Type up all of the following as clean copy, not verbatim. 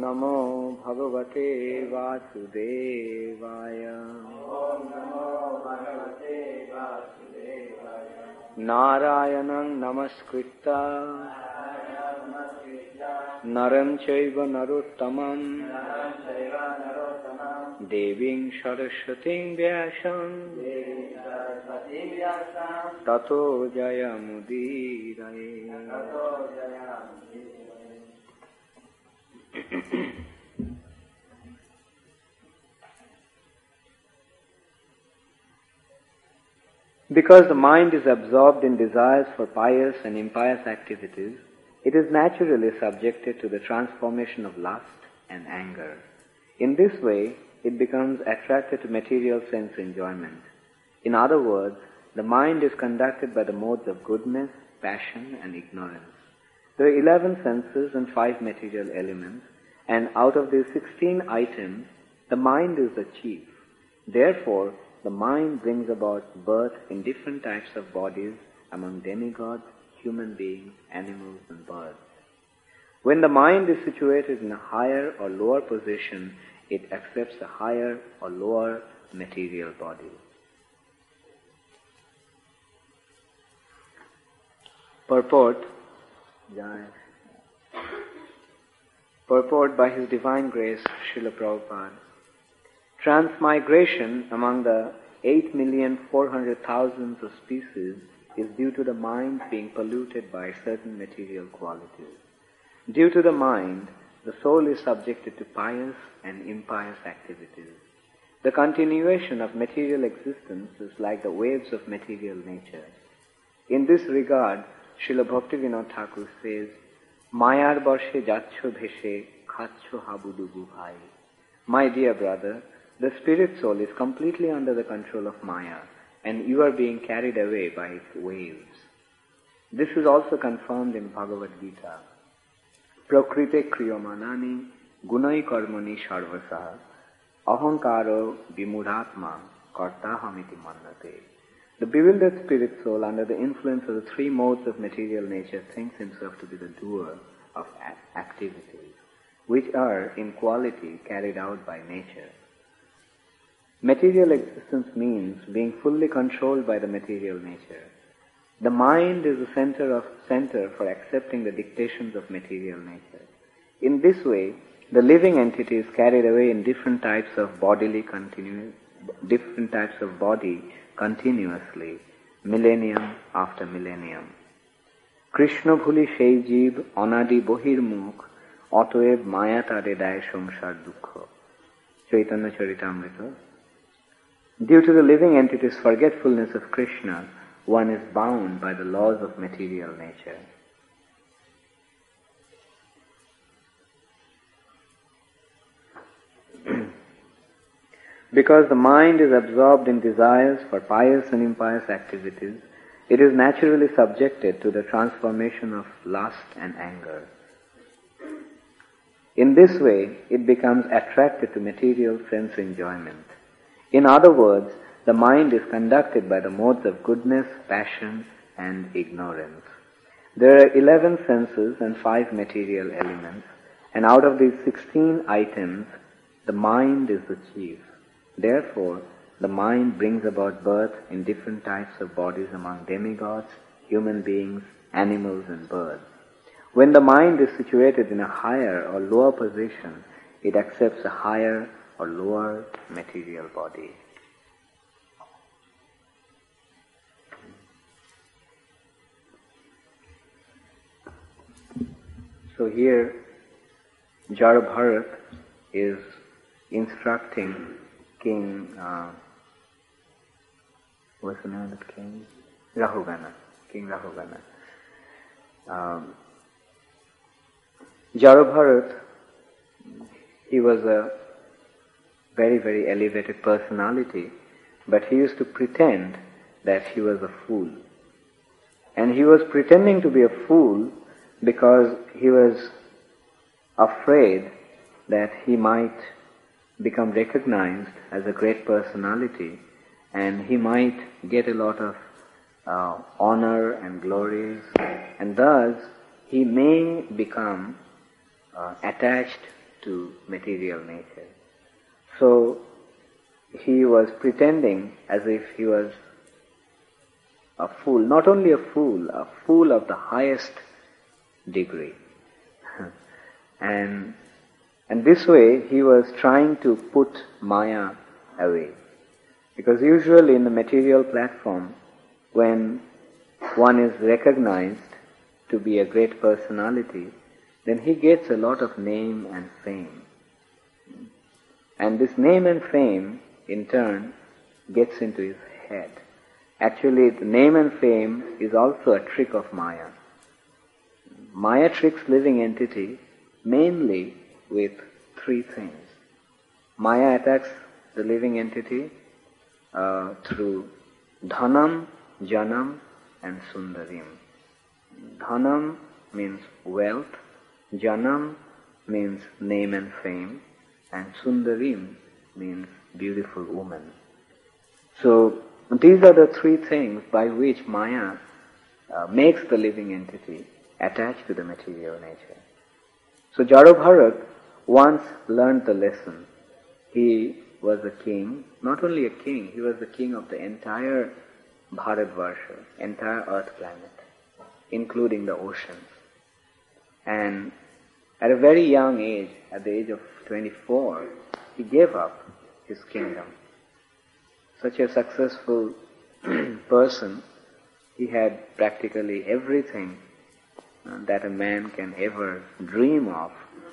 नमो भगवते वासुदेवाय। नारायणं नमस्कृत्य नरं चैव नरोत्तमं देवीं सरस्वतीं व्यासं ततो जयमुदीरये। Because the mind is absorbed in desires for pious and impious activities, it is naturally subjected to the transformation of lust and anger. In this way, it becomes attracted to material sense enjoyment. In other words, the mind is conducted by the modes of goodness, passion, and ignorance. There are 11 senses and 5 material elements, and out of these 16 items, the mind is the chief. Therefore, the mind brings about birth in different types of bodies among demigods, human beings, animals, and birds. When the mind is situated in a higher or lower position, it accepts a higher or lower material body. Purport by His Divine Grace, Srila Prabhupada. Transmigration among the 8,400,000 of species is due to the mind being polluted by certain material qualities. Due to the mind, the soul is subjected to pious and impious activities. The continuation of material existence is like the waves of material nature. In this regard, Srila Bhaktivinoda Thakur says, Mayar barshe jaccho bheshe khacho habudugu bhai. My dear brother, the spirit soul is completely under the control of Maya, and you are being carried away by its waves. This is also confirmed in Bhagavad Gita. Prakrite kriyamanani gunai karmani sarvasaha ahankaro vimudatma kartahamiti mannate. The bewildered spirit soul, under the influence of the 3 modes of material nature, thinks himself to be the doer of activities, which are in quality carried out by nature. Material existence means being fully controlled by the material nature. The mind is the center for accepting the dictations of material nature. In this way, the living entity is carried away in different types of body continuously, millennium after millennium. Krishna bhuli সেই জীব অনাদি বহির্মুখ অতএব মায়া তারে দেয় সংসার দুঃখ. Chaitanya Charitamrita. Due to the living entity's forgetfulness of Krishna, one is bound by the laws of material nature. Because the mind is absorbed in desires for pious and impious activities, it is naturally subjected to the transformation of lust and anger. In this way, it becomes attracted to material sense enjoyment. In other words, the mind is conducted by the modes of goodness, passion, and ignorance. There are 11 senses and 5 material elements, and out of these 16 items, the mind is the chief. Therefore, the mind brings about birth in different types of bodies among demigods, human beings, animals, and birds. When the mind is situated in a higher or lower position, it accepts a higher or lower material body. So here, Jarabharat is instructing King, what's the name of the king? Rahugana, King Rahugana. Jarabharat, he was a very, very elevated personality, but he used to pretend that he was a fool. And he was pretending to be a fool because he was afraid that he might become recognized as a great personality and he might get a lot of honor and glories, and thus he may become attached to material nature. So he was pretending as if he was a fool, not only a fool of the highest degree. and this way he was trying to put Maya away. Because usually in the material platform, when one is recognized to be a great personality, then he gets a lot of name and fame. And this name and fame, in turn, gets into his head. Actually, the name and fame is also a trick of Maya. Maya tricks living entity mainly with three things. Maya attacks the living entity through dhanam, janam and sundarim. Dhanam means wealth, janam means name and fame, and sundarim means beautiful woman. So these are the three things by which Maya makes the living entity attached to the material nature. So Jarabharat once learned the lesson. He was a king, not only a king, he was the king of the entire Bharatvarsha, entire earth planet, including the oceans. And at a very young age, at the age of 24, he gave up his kingdom. Such a successful person, he had practically everything that a man can ever dream of.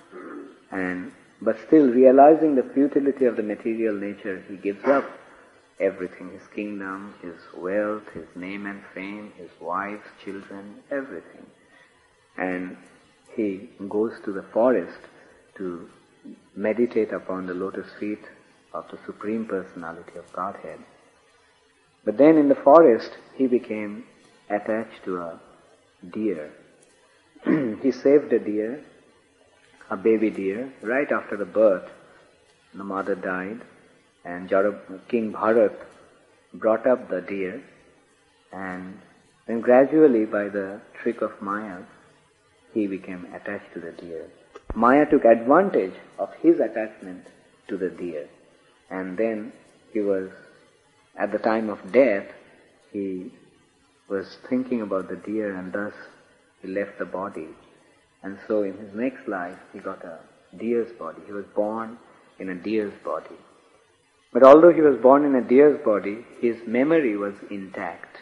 But still, realizing the futility of the material nature, he gives up everything, his kingdom, his wealth, his name and fame, his wife, children, everything. And he goes to the forest to meditate upon the lotus feet of the Supreme Personality of Godhead. But then in the forest, he became attached to a deer. He saved a deer, a baby deer, right after the birth. The mother died, and King Bharat brought up the deer, and then gradually, by the trick of Maya, he became attached to the deer. Maya took advantage of his attachment to the deer, and then he was, at the time of death, he was thinking about the deer, and thus he left the body. And so in his next life, he got a deer's body. He was born in a deer's body. But although he was born in a deer's body, his memory was intact.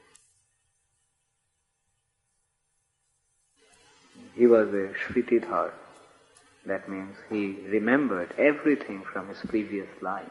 He was a Shritidhar. That means he remembered everything from his previous life.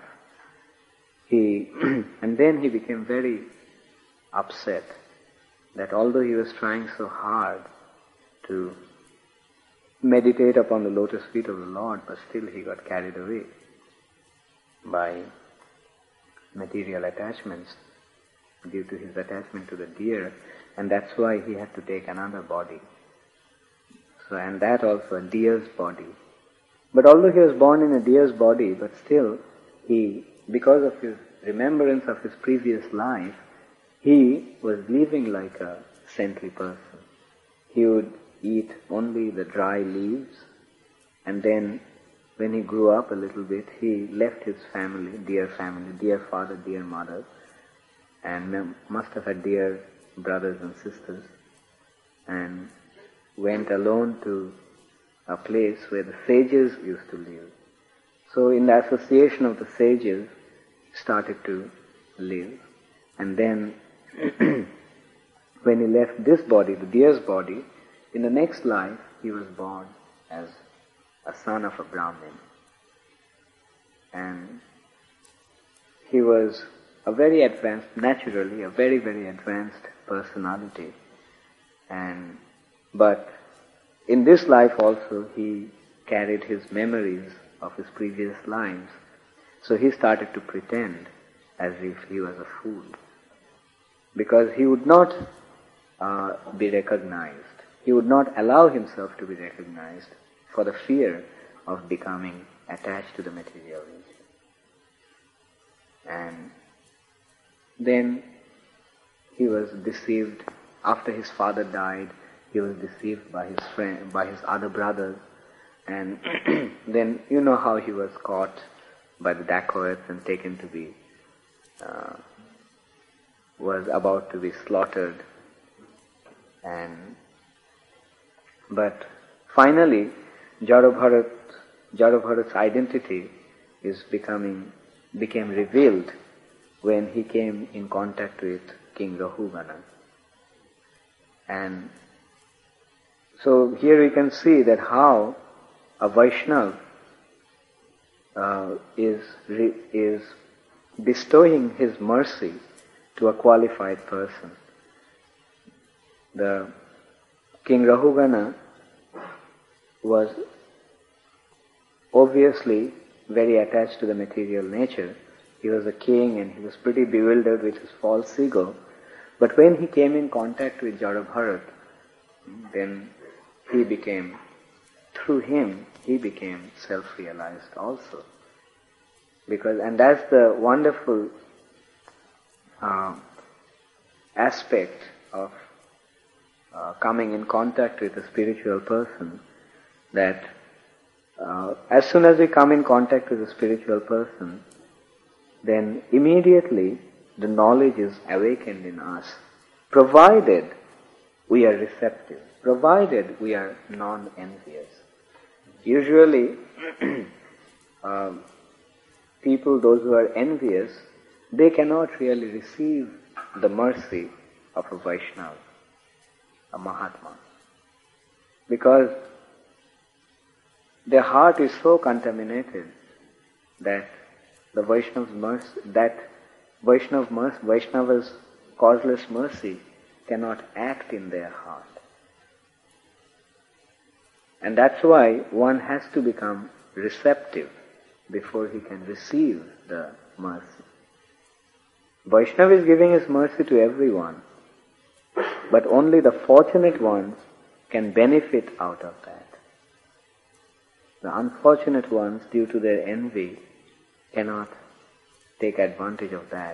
And then he became very upset that although he was trying so hard to meditate upon the lotus feet of the Lord, but still he got carried away by material attachments due to his attachment to the deer, and that's why he had to take another body. So, and that also a deer's body. But although he was born in a deer's body, but still he, because of his remembrance of his previous life, he was living like a saintly person. He would eat only the dry leaves, and then when he grew up a little bit, he left his family, dear father, dear mother, and must have had dear brothers and sisters, and went alone to a place where the sages used to live. So in the association of the sages, he started to live. And then when he left this body, the deer's body, in the next life he was born as a son of a Brahmin. And he was a very advanced, naturally, a very, very advanced personality. But in this life also he carried his memories of his previous lives. So he started to pretend as if he was a fool, because he would not be recognized. He would not allow himself to be recognized for the fear of becoming attached to the material nature. And then he was deceived. After his father died, he was deceived by his other brothers, And then you know how he was caught by the dacoits and taken to be, was about to be slaughtered. But finally, Jarabharat's identity became revealed when he came in contact with King Rahugana. And so here we can see that how a Vaishnava is bestowing his mercy to a qualified person. The King Rahugana was obviously very attached to the material nature. He was a king and he was pretty bewildered with his false ego. But when he came in contact with Jarabharat, then through him, he became self-realized also. And that's the wonderful aspect of coming in contact with a spiritual person, that as soon as we come in contact with a spiritual person, then immediately the knowledge is awakened in us, provided we are receptive, provided we are non-envious. Usually, people, those who are envious, they cannot really receive the mercy of a Vaishnava, a Mahatma, because their heart is so contaminated that the Vaishnava's causeless mercy cannot act in their heart. And that's why one has to become receptive before he can receive the mercy. Vaishnava is giving his mercy to everyone, but only the fortunate ones can benefit out of that. The unfortunate ones, due to their envy, cannot take advantage of that.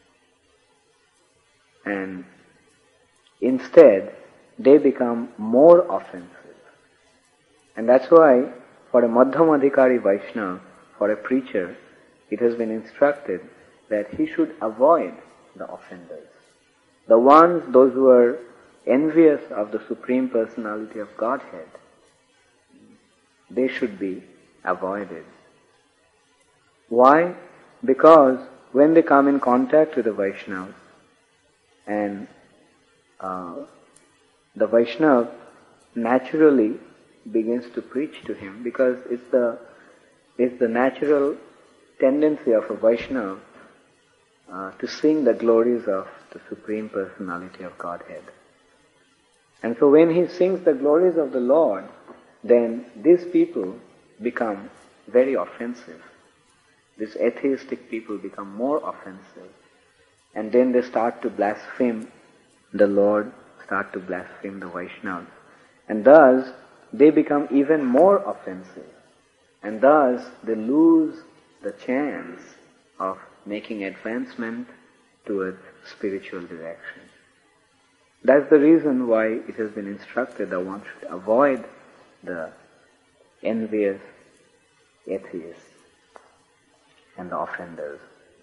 And instead, they become more offensive. And that's why, for a Madhyamadhikari Vaishnava, for a preacher, it has been instructed that he should avoid the offenders. Those who are envious of the Supreme Personality of Godhead, they should be avoided. Why? Because when they come in contact with the Vaishnava, and the Vaishnava naturally begins to preach to him, because it's the natural tendency of a Vaishnava to sing the glories of the Supreme Personality of Godhead. And so when he sings the glories of the Lord, then these people become very offensive. These atheistic people become more offensive. And then they start to blaspheme the Lord, start to blaspheme the Vaishnavas. And thus, they become even more offensive. And thus, they lose the chance of making advancement towards spiritual direction. That's the reason why it has been instructed that one should avoid the envious atheists and the offenders.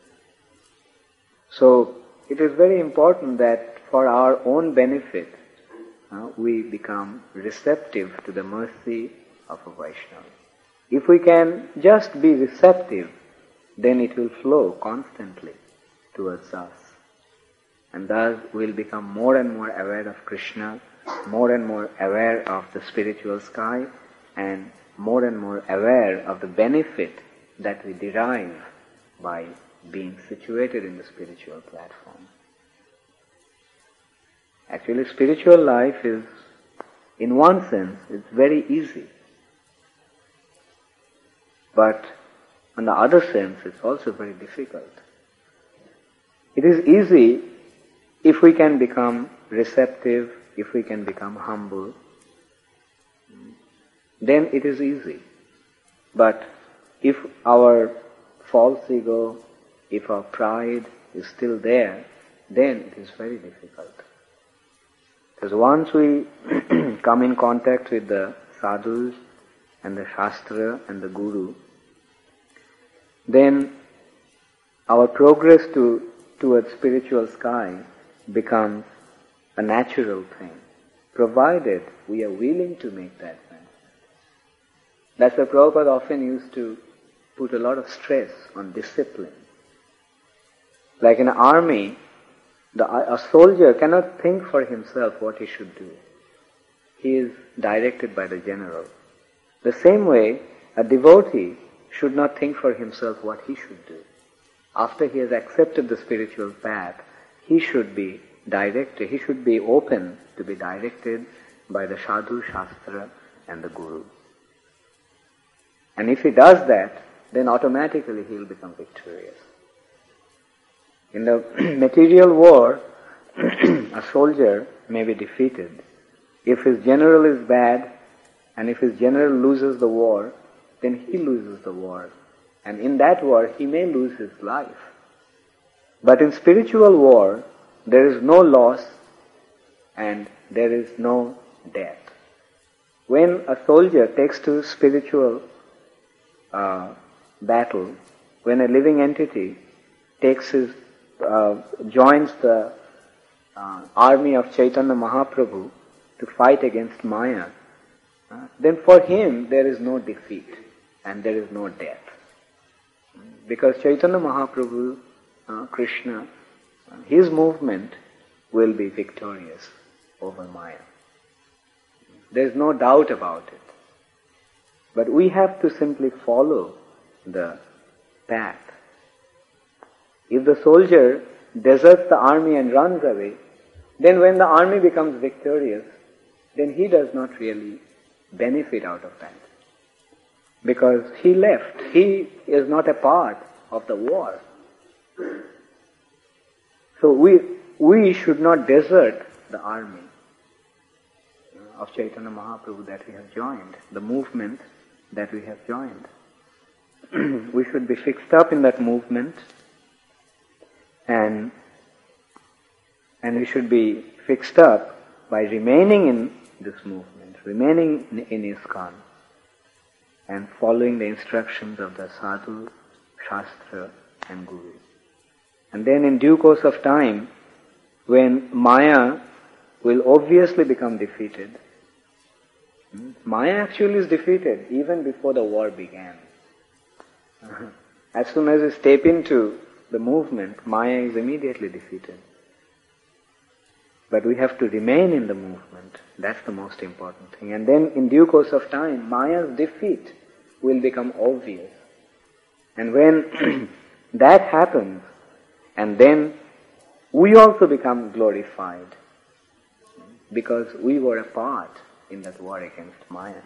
So, it is very important that for our own benefit, we become receptive to the mercy of a Vaishnava. If we can just be receptive, then it will flow constantly towards us. And thus we'll become more and more aware of Krishna, more and more aware of the spiritual sky, and more aware of the benefit that we derive by being situated in the spiritual platform. Actually, spiritual life is, in one sense, it's very easy. But on the other sense, it's also very difficult. It is easy if we can become receptive, if we can become humble, then it is easy. But if our false ego, if our pride is still there, then it is very difficult. Because once we come in contact with the sadhus, and the Shastra and the Guru, then our progress towards spiritual sky becomes a natural thing, provided we are willing to make that thing. That's why Prabhupada often used to put a lot of stress on discipline. Like in an army, a soldier cannot think for himself what he should do. He is directed by the general. The same way, a devotee should not think for himself what he should do. After he has accepted the spiritual path, he should be directed, he should be open to be directed by the Sadhu, Shastra and the Guru. And if he does that, then automatically he will become victorious. In the material war, a soldier may be defeated. If his general is bad, and if his general loses the war, then he loses the war. And in that war, he may lose his life. But in spiritual war, there is no loss and there is no death. When a soldier takes to spiritual battle, when a living entity joins the army of Chaitanya Mahaprabhu to fight against Maya, then for him there is no defeat and there is no death. Because Chaitanya Mahaprabhu, Krishna, his movement will be victorious over Maya. There is no doubt about it. But we have to simply follow the path. If the soldier deserts the army and runs away, then when the army becomes victorious, then he does not really benefit out of that. Because he left. He is not a part of the war. So we should not desert the army of Chaitanya Mahaprabhu that we have joined, the movement that we have joined. We should be fixed up in that movement, and we should be fixed up by remaining in this movement, remaining in ISKCON, and following the instructions of the Sadhu, Shastra and Guru. And then in due course of time, when Maya will obviously become defeated, Maya actually is defeated even before the war began. As soon as we step into the movement, Maya is immediately defeated. But we have to remain in the movement. That's the most important thing. And then in due course of time, Maya's defeat will become obvious. And when that happens, and then we also become glorified, because we were a part in that war against Maya.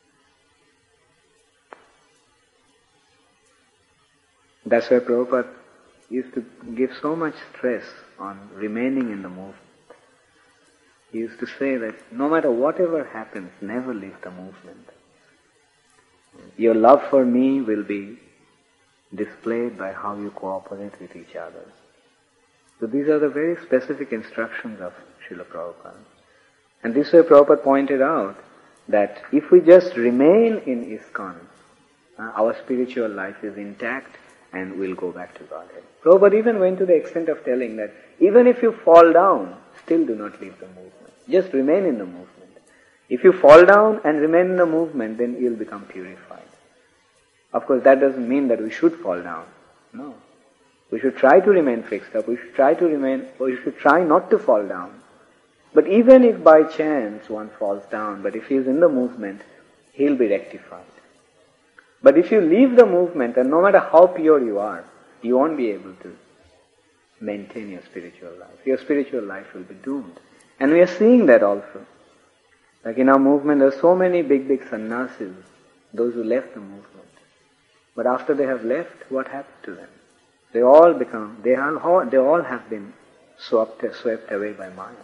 That's why Prabhupada used to give so much stress on remaining in the movement. He used to say that no matter whatever happens, never leave the movement. Your love for me will be displayed by how you cooperate with each other. So these are the very specific instructions of Srila Prabhupada. And this way Prabhupada pointed out that if we just remain in ISKCON, our spiritual life is intact and we'll go back to Godhead. Prabhupada even went to the extent of telling that even if you fall down, still do not leave the movement. Just remain in the movement. If you fall down and remain in the movement, then you'll become purified. Of course, that doesn't mean that we should fall down. No. We should try to remain fixed up. We should try not to fall down. But even if by chance one falls down, but if he is in the movement, he'll be rectified. But if you leave the movement, and no matter how pure you are, you won't be able to maintain your spiritual life. Your spiritual life will be doomed. And we are seeing that also. Like in our movement, there are so many big sannyasis, those who left the movement. But after they have left, what happened to them? They all have been swept away by Maya.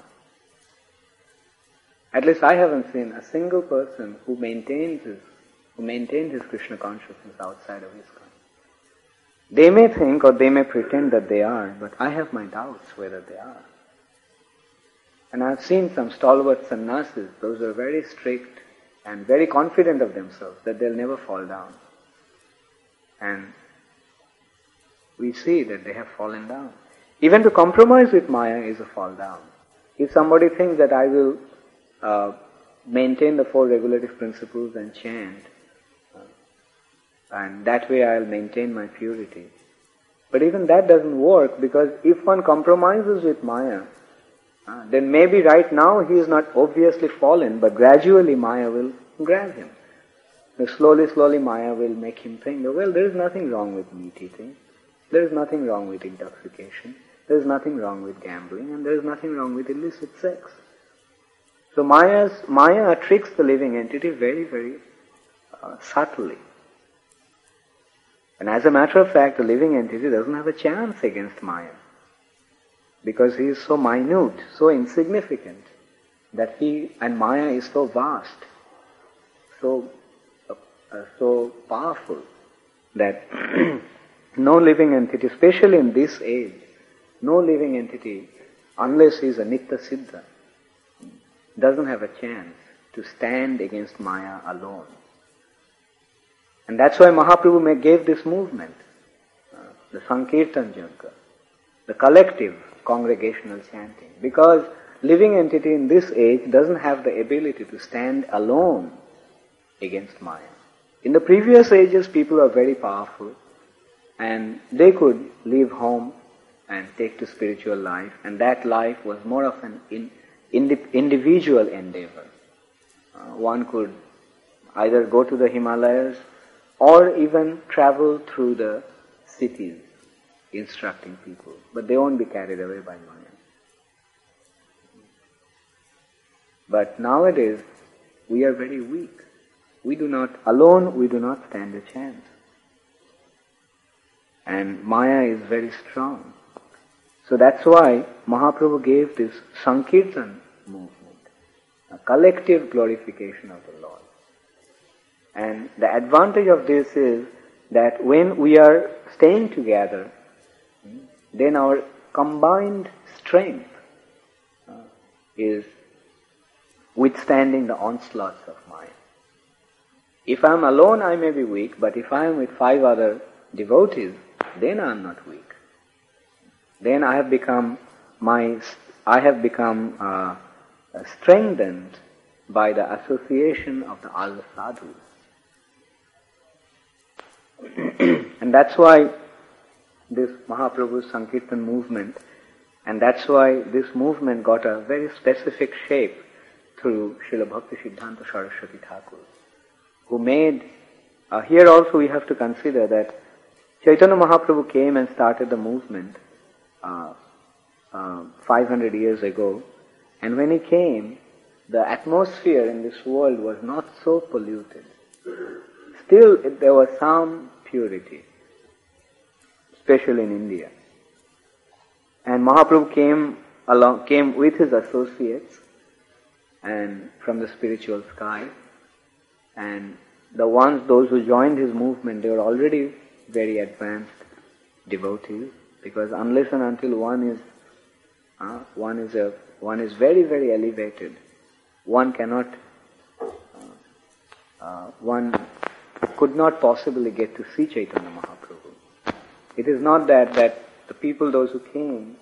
At least I haven't seen a single person who maintained his Krishna consciousness outside of ISKCON. They may think or they may pretend that they are, but I have my doubts whether they are. And I've seen some stalwart sannyasis, those who are very strict and very confident of themselves that they'll never fall down. And we see that they have fallen down. Even to compromise with Maya is a fall down. If somebody thinks that I will maintain the four regulative principles and chant, and that way I'll maintain my purity. But even that doesn't work, because if one compromises with Maya, then maybe right now he is not obviously fallen, but gradually Maya will grab him. Slowly Maya will make him think, well, there is nothing wrong with meat eating, there is nothing wrong with intoxication, there is nothing wrong with gambling, and there is nothing wrong with illicit sex. So Maya tricks the living entity very, very subtly. And as a matter of fact, the living entity doesn't have a chance against Maya, because he is so minute, so insignificant, that and Maya is so vast, so powerful, that no living entity, especially in this age, no living entity, unless he is a Nitya Siddha, doesn't have a chance to stand against Maya alone. And that's why Mahaprabhu gave this movement, the Sankirtan Yajna, the collective congregational chanting, because living entity in this age doesn't have the ability to stand alone against Maya. In the previous ages, people are very powerful, and they could leave home and take to spiritual life, and that life was more of an individual endeavor. One could either go to the Himalayas or even travel through the cities instructing people, but they won't be carried away by Maya. But nowadays, we are very weak. We do not stand a chance. And Maya is very strong. So that's why Mahaprabhu gave this Sankirtan movement, a collective glorification of the Lord. And the advantage of this is that when we are staying together, then our combined strength is withstanding the onslaughts of Maya. If I am alone, I may be weak, but if I am with 5 other devotees, then I am not weak. Then I have become strengthened by the association of the other sadhus. And that's why this Mahaprabhu's Sankirtan movement, and that's why this movement got a very specific shape through Srila Bhakti Siddhanta Saraswati Thakur, who made, here also we have to consider that Chaitanya Mahaprabhu came and started the movement 500 years ago, and when he came, the atmosphere in this world was not so polluted. Still, there was some purity, especially in India. And Mahaprabhu came with his associates and from the spiritual sky, and those who joined his movement, they were already very advanced devotees, because unless and until one is very, very elevated, one could not possibly get to see Chaitanya Mahaprabhu. It is not that the people, those who came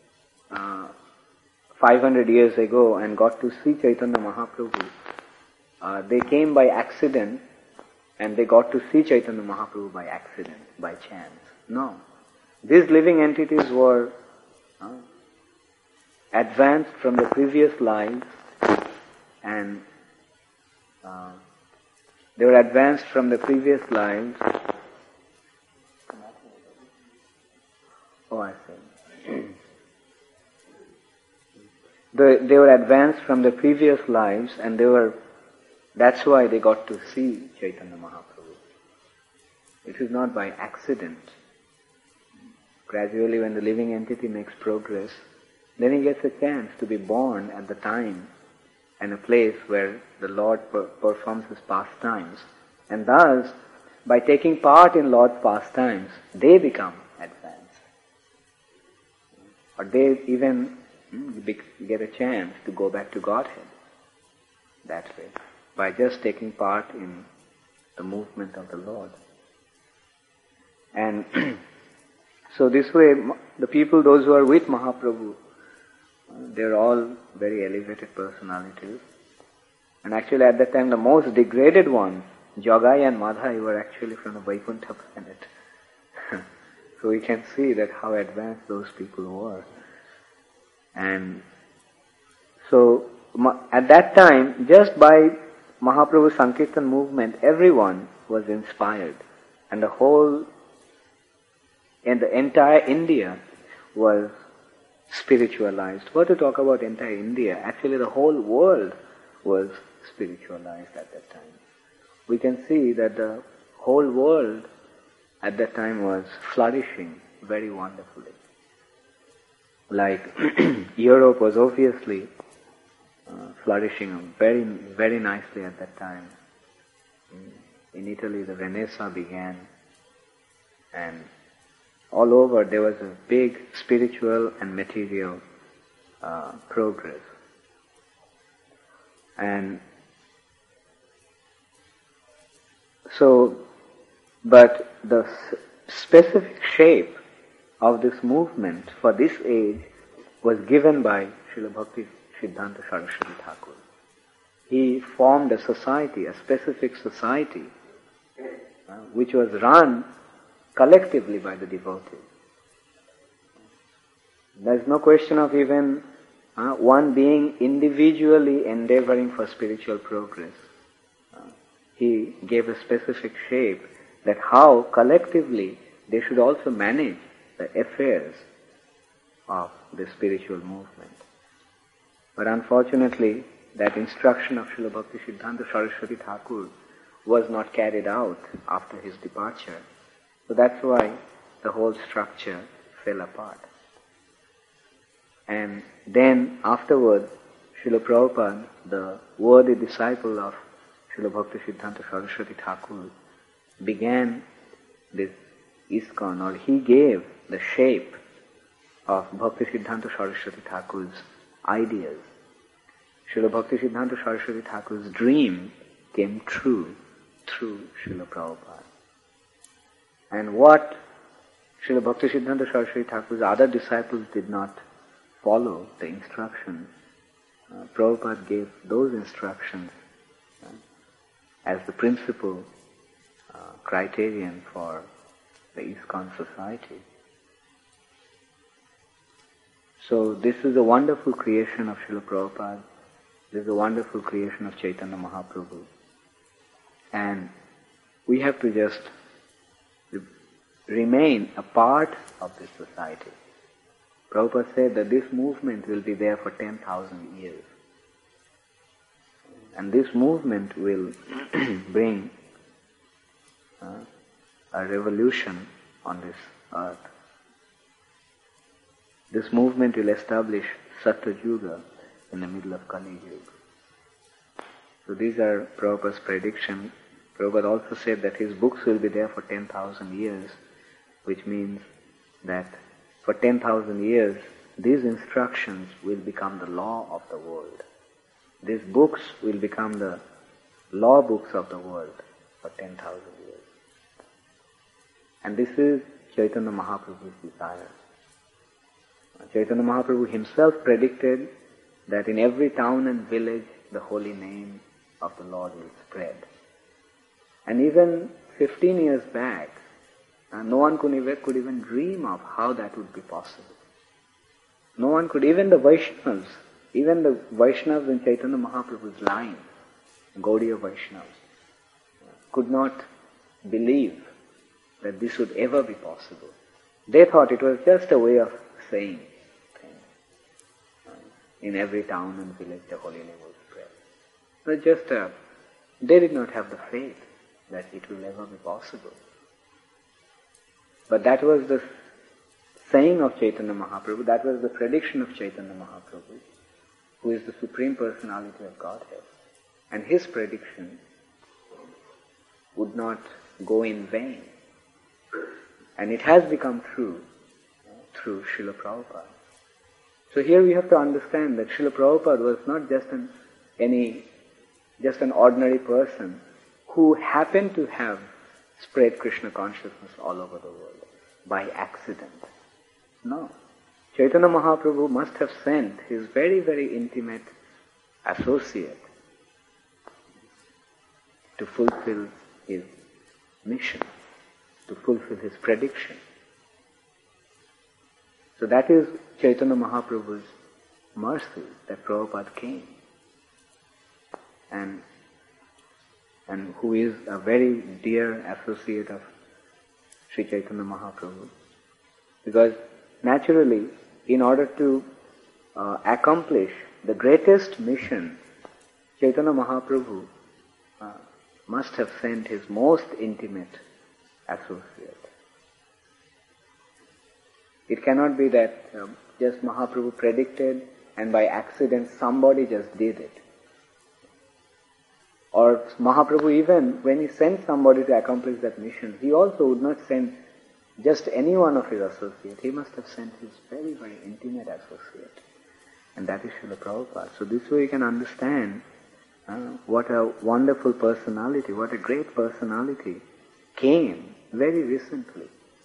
500 years ago and got to see Chaitanya Mahaprabhu, they came by accident and they got to see Chaitanya Mahaprabhu by accident, by chance. No. These living entities were advanced from the previous lives, and they were advanced from the previous lives. Oh, I see. They were advanced from the previous lives, and that's why they got to see Chaitanya Mahaprabhu. It is not by accident. Gradually, when the living entity makes progress, then he gets a chance to be born at the time and a place where the Lord performs his pastimes. And thus, by taking part in Lord's pastimes, they become advanced. Or they even get a chance to go back to Godhead that way. by just taking part in the movement of the Lord. And so this way, the people, those who are with Mahaprabhu, they're all very elevated personalities. And actually at that time, the most degraded ones, Jagai and Madhai, were actually from the Vaikuntha planet. So we can see that how advanced those people were. And so at that time, just by Mahaprabhu's Sankirtan movement, everyone was inspired. And the entire India was spiritualized. What to talk about entire India? Actually the whole world was spiritualized at that time. We can see that the whole world at that time was flourishing very wonderfully. Like Europe was obviously flourishing very, very nicely at that time. In Italy the Renaissance began, and all over there was a big spiritual and material progress. And so, but the specific shape of this movement for this age was given by Srila Bhakti Siddhanta Saraswati Thakur. He formed a society, a specific society, which was run collectively by the devotees. There is no question of even one being individually endeavoring for spiritual progress. He gave a specific shape that how collectively they should also manage the affairs of the spiritual movement. But unfortunately, that instruction of Srila Bhakti Siddhanta Saraswati Thakur was not carried out after his departure. So that's why the whole structure fell apart. And then afterwards, Srila Prabhupada, the worthy disciple of Srila Bhakti Siddhanta Saraswati Thakur, began this ISKCON, or he gave the shape of Bhakti Siddhanta Saraswati Thakur's ideas. Srila Bhakti Siddhanta Saraswati Thakur's dream came true through Srila Prabhupada. And what Srila Bhakti Siddhanta Saraswati Thakur's other disciples did not follow, the instructions, Prabhupada gave those instructions as the principal criterion for the ISKCON society. So this is a wonderful creation of Srila Prabhupada. This is a wonderful creation of Chaitanya Mahaprabhu. And we have to just remain a part of this society. Prabhupada said that this movement will be there for 10,000 years. And this movement will bring a revolution on this earth. This movement will establish Satya Yuga in the middle of Kali Yuga. So these are Prabhupada's predictions. Prabhupada also said that his books will be there for 10,000 years, which means that for 10,000 years, these instructions will become the law of the world. These books will become the law books of the world for 10,000 years. And this is Chaitanya Mahaprabhu's desire. Chaitanya Mahaprabhu himself predicted that in every town and village the holy name of the Lord will spread. And even 15 years back, no one could even dream of how that would be possible. No one could, even the Vaishnavas in Chaitanya Mahaprabhu's line, Gaudiya Vaishnavas, could not believe that this would ever be possible. They thought it was just a way of saying things. In every town and village the holy name will spread. But they did not have the faith that it will ever be possible. But that was the saying of Chaitanya Mahaprabhu, that was the prediction of Chaitanya Mahaprabhu, who is the Supreme Personality of Godhead. And his prediction would not go in vain. And it has become true through Srila Prabhupada. So here we have to understand that Srila Prabhupada was not just any just an ordinary person who happened to have spread Krishna consciousness all over the world by accident. No. Chaitanya Mahaprabhu must have sent his very, very intimate associate to fulfill his mission, to fulfill his prediction. So that is Chaitanya Mahaprabhu's mercy that Prabhupada came, and who is a very dear associate of Sri Chaitanya Mahaprabhu. Because naturally, in order to accomplish the greatest mission, Chaitanya Mahaprabhu must have sent his most intimate associate. It cannot be that just Mahaprabhu predicted and by accident somebody just did it. Or Mahaprabhu, even when he sent somebody to accomplish that mission, he also would not send just any one of his associates. He must have sent his very, very intimate associate. And that is Srila Prabhupada. So this way you can understand what a wonderful personality, what a great personality came very recently.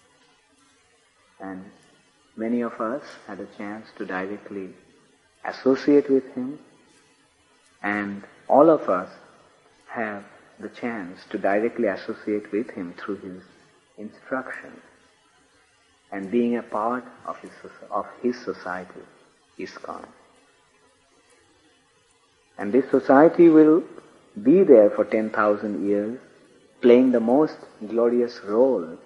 And many of us had a chance to directly associate with him, and all of us have the chance to directly associate with him through his instruction and being a part of his society, ISKCON. And this society will be there for 10,000 years, playing the most glorious role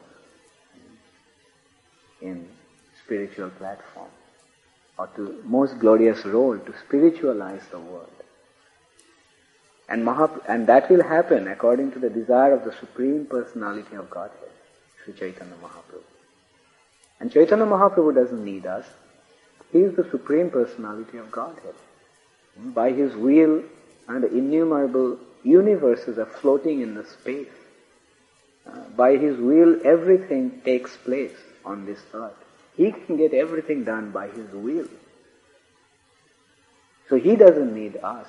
in spiritual platform, or to most glorious role to spiritualize the world. And that will happen according to the desire of the Supreme Personality of Godhead, Sri Chaitanya Mahaprabhu. And Chaitanya Mahaprabhu doesn't need us. He is the Supreme Personality of Godhead. By his will, the innumerable universes are floating in the space. By his will, everything takes place on this earth. He can get everything done by his will. So he doesn't need us.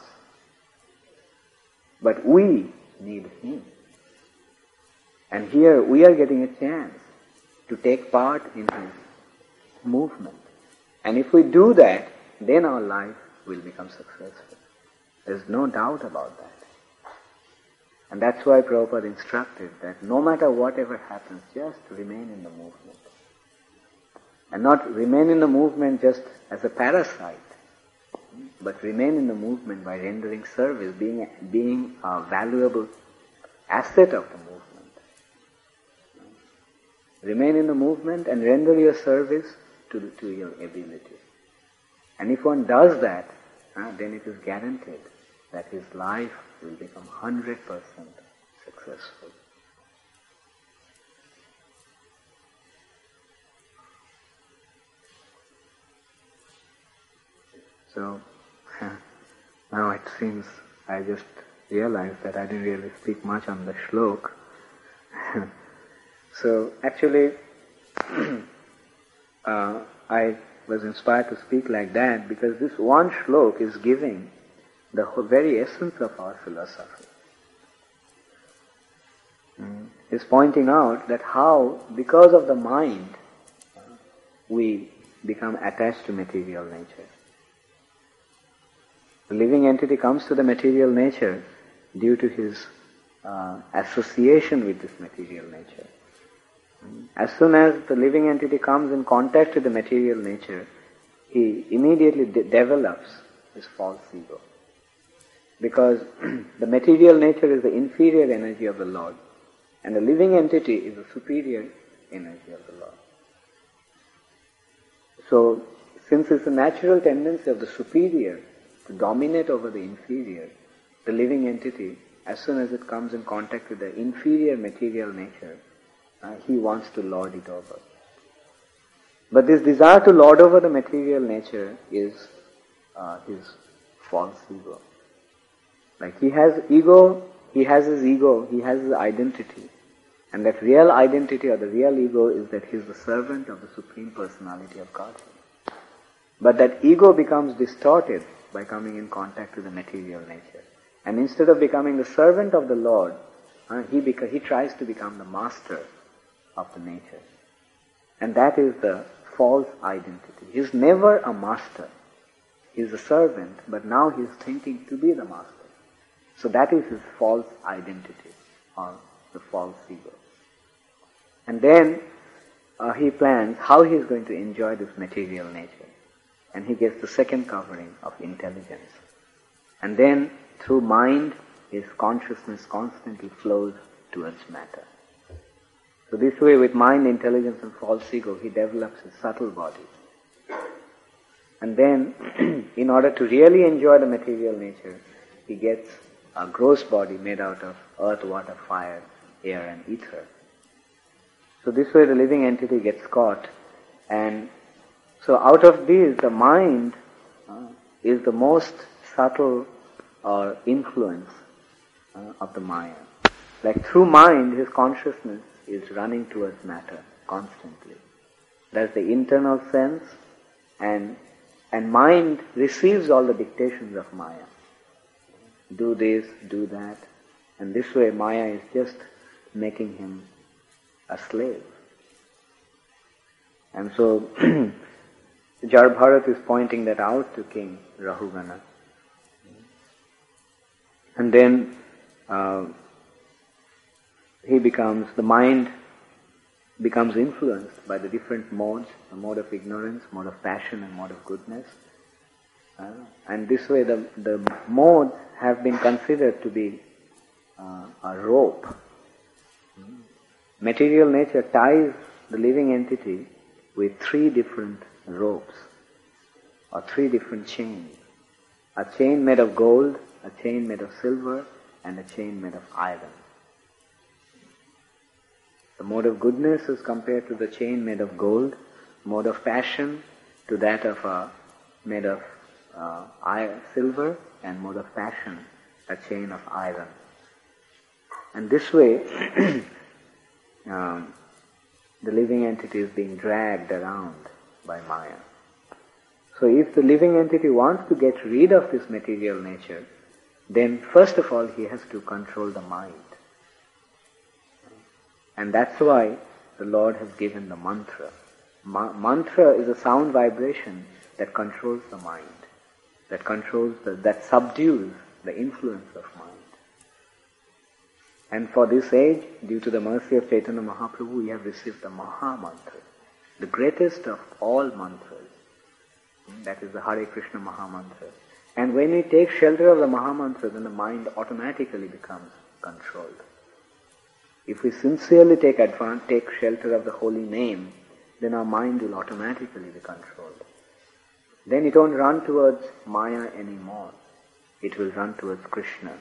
But we need him. And here we are getting a chance to take part in his movement. And if we do that, then our life will become successful. There's no doubt about that. And that's why Prabhupada instructed that no matter whatever happens, just remain in the movement. And not remain in the movement just as a parasite, but remain in the movement by rendering service, being a valuable asset of the movement. Remain in the movement and render your service to your ability. And if one does that, then it is guaranteed that his life will become 100% successful. So, now it seems I just realized that I didn't really speak much on the shlok. So, actually, I was inspired to speak like that because this one shlok is giving the very essence of our philosophy. It's pointing out that how, because of the mind, we become attached to material nature. The living entity comes to the material nature due to his association with this material nature. As soon as the living entity comes in contact with the material nature, he immediately develops his false ego. Because the material nature is the inferior energy of the Lord, and the living entity is the superior energy of the Lord. So, since it's a natural tendency of the superior to dominate over the inferior, the living entity, as soon as it comes in contact with the inferior material nature, he wants to lord it over. But this desire to lord over the material nature is his false ego. Like he has ego, he has his ego, he has his identity. And that real identity or the real ego is that he is the servant of the Supreme Personality of Godhead. But that ego becomes distorted by coming in contact with the material nature. And instead of becoming the servant of the Lord, he tries to become the master of the nature. And that is the false identity. He is never a master. He is a servant, but now he is thinking to be the master. So that is his false identity, or the false ego. And then he plans how he is going to enjoy this material nature. And he gets the second covering of intelligence. And then through mind, his consciousness constantly flows towards matter. So this way, with mind, intelligence and false ego, he develops his subtle body. And then, in order to really enjoy the material nature, he gets a gross body made out of earth, water, fire, air and ether. So this way the living entity gets caught, and so out of these, the mind is the most subtle or influence of the Maya. Like through mind, his consciousness is running towards matter constantly. That's the internal sense, and mind receives all the dictations of Maya. Do this, do that, and this way Maya is just making him a slave. And so Jarbharat is pointing that out to King Rahugana. And then the mind becomes influenced by the different modes, the mode of ignorance, mode of passion and mode of goodness. And this way the modes have been considered to be a rope. Material nature ties the living entity with three different ropes, or three different chains. A chain made of gold, a chain made of silver, and a chain made of iron. The mode of goodness is compared to the chain made of gold, mode of passion to that of made of silver, and mode of passion, a chain of iron. And this way, the living entity is being dragged around by Maya. So if the living entity wants to get rid of this material nature, then first of all he has to control the mind. And that's why the Lord has given the mantra. Mantra is a sound vibration that controls the mind, that subdues the influence of mind. And for this age, due to the mercy of Chaitanya Mahaprabhu, we have received the Maha Mantra, the greatest of all mantras. That is the Hare Krishna Maha Mantra. And when we take shelter of the Maha Mantra, then the mind automatically becomes controlled. If we sincerely take shelter of the holy name, then our mind will automatically be controlled. Then it won't run towards Maya anymore. It will run towards Krishna.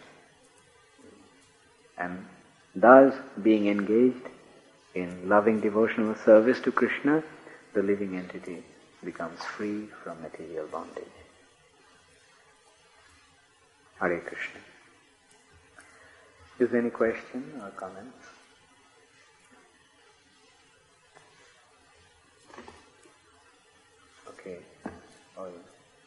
And thus, being engaged in loving devotional service to Krishna, the living entity becomes free from material bondage. Hare Krishna. Is there any question or comments? Okay. Oh, yeah.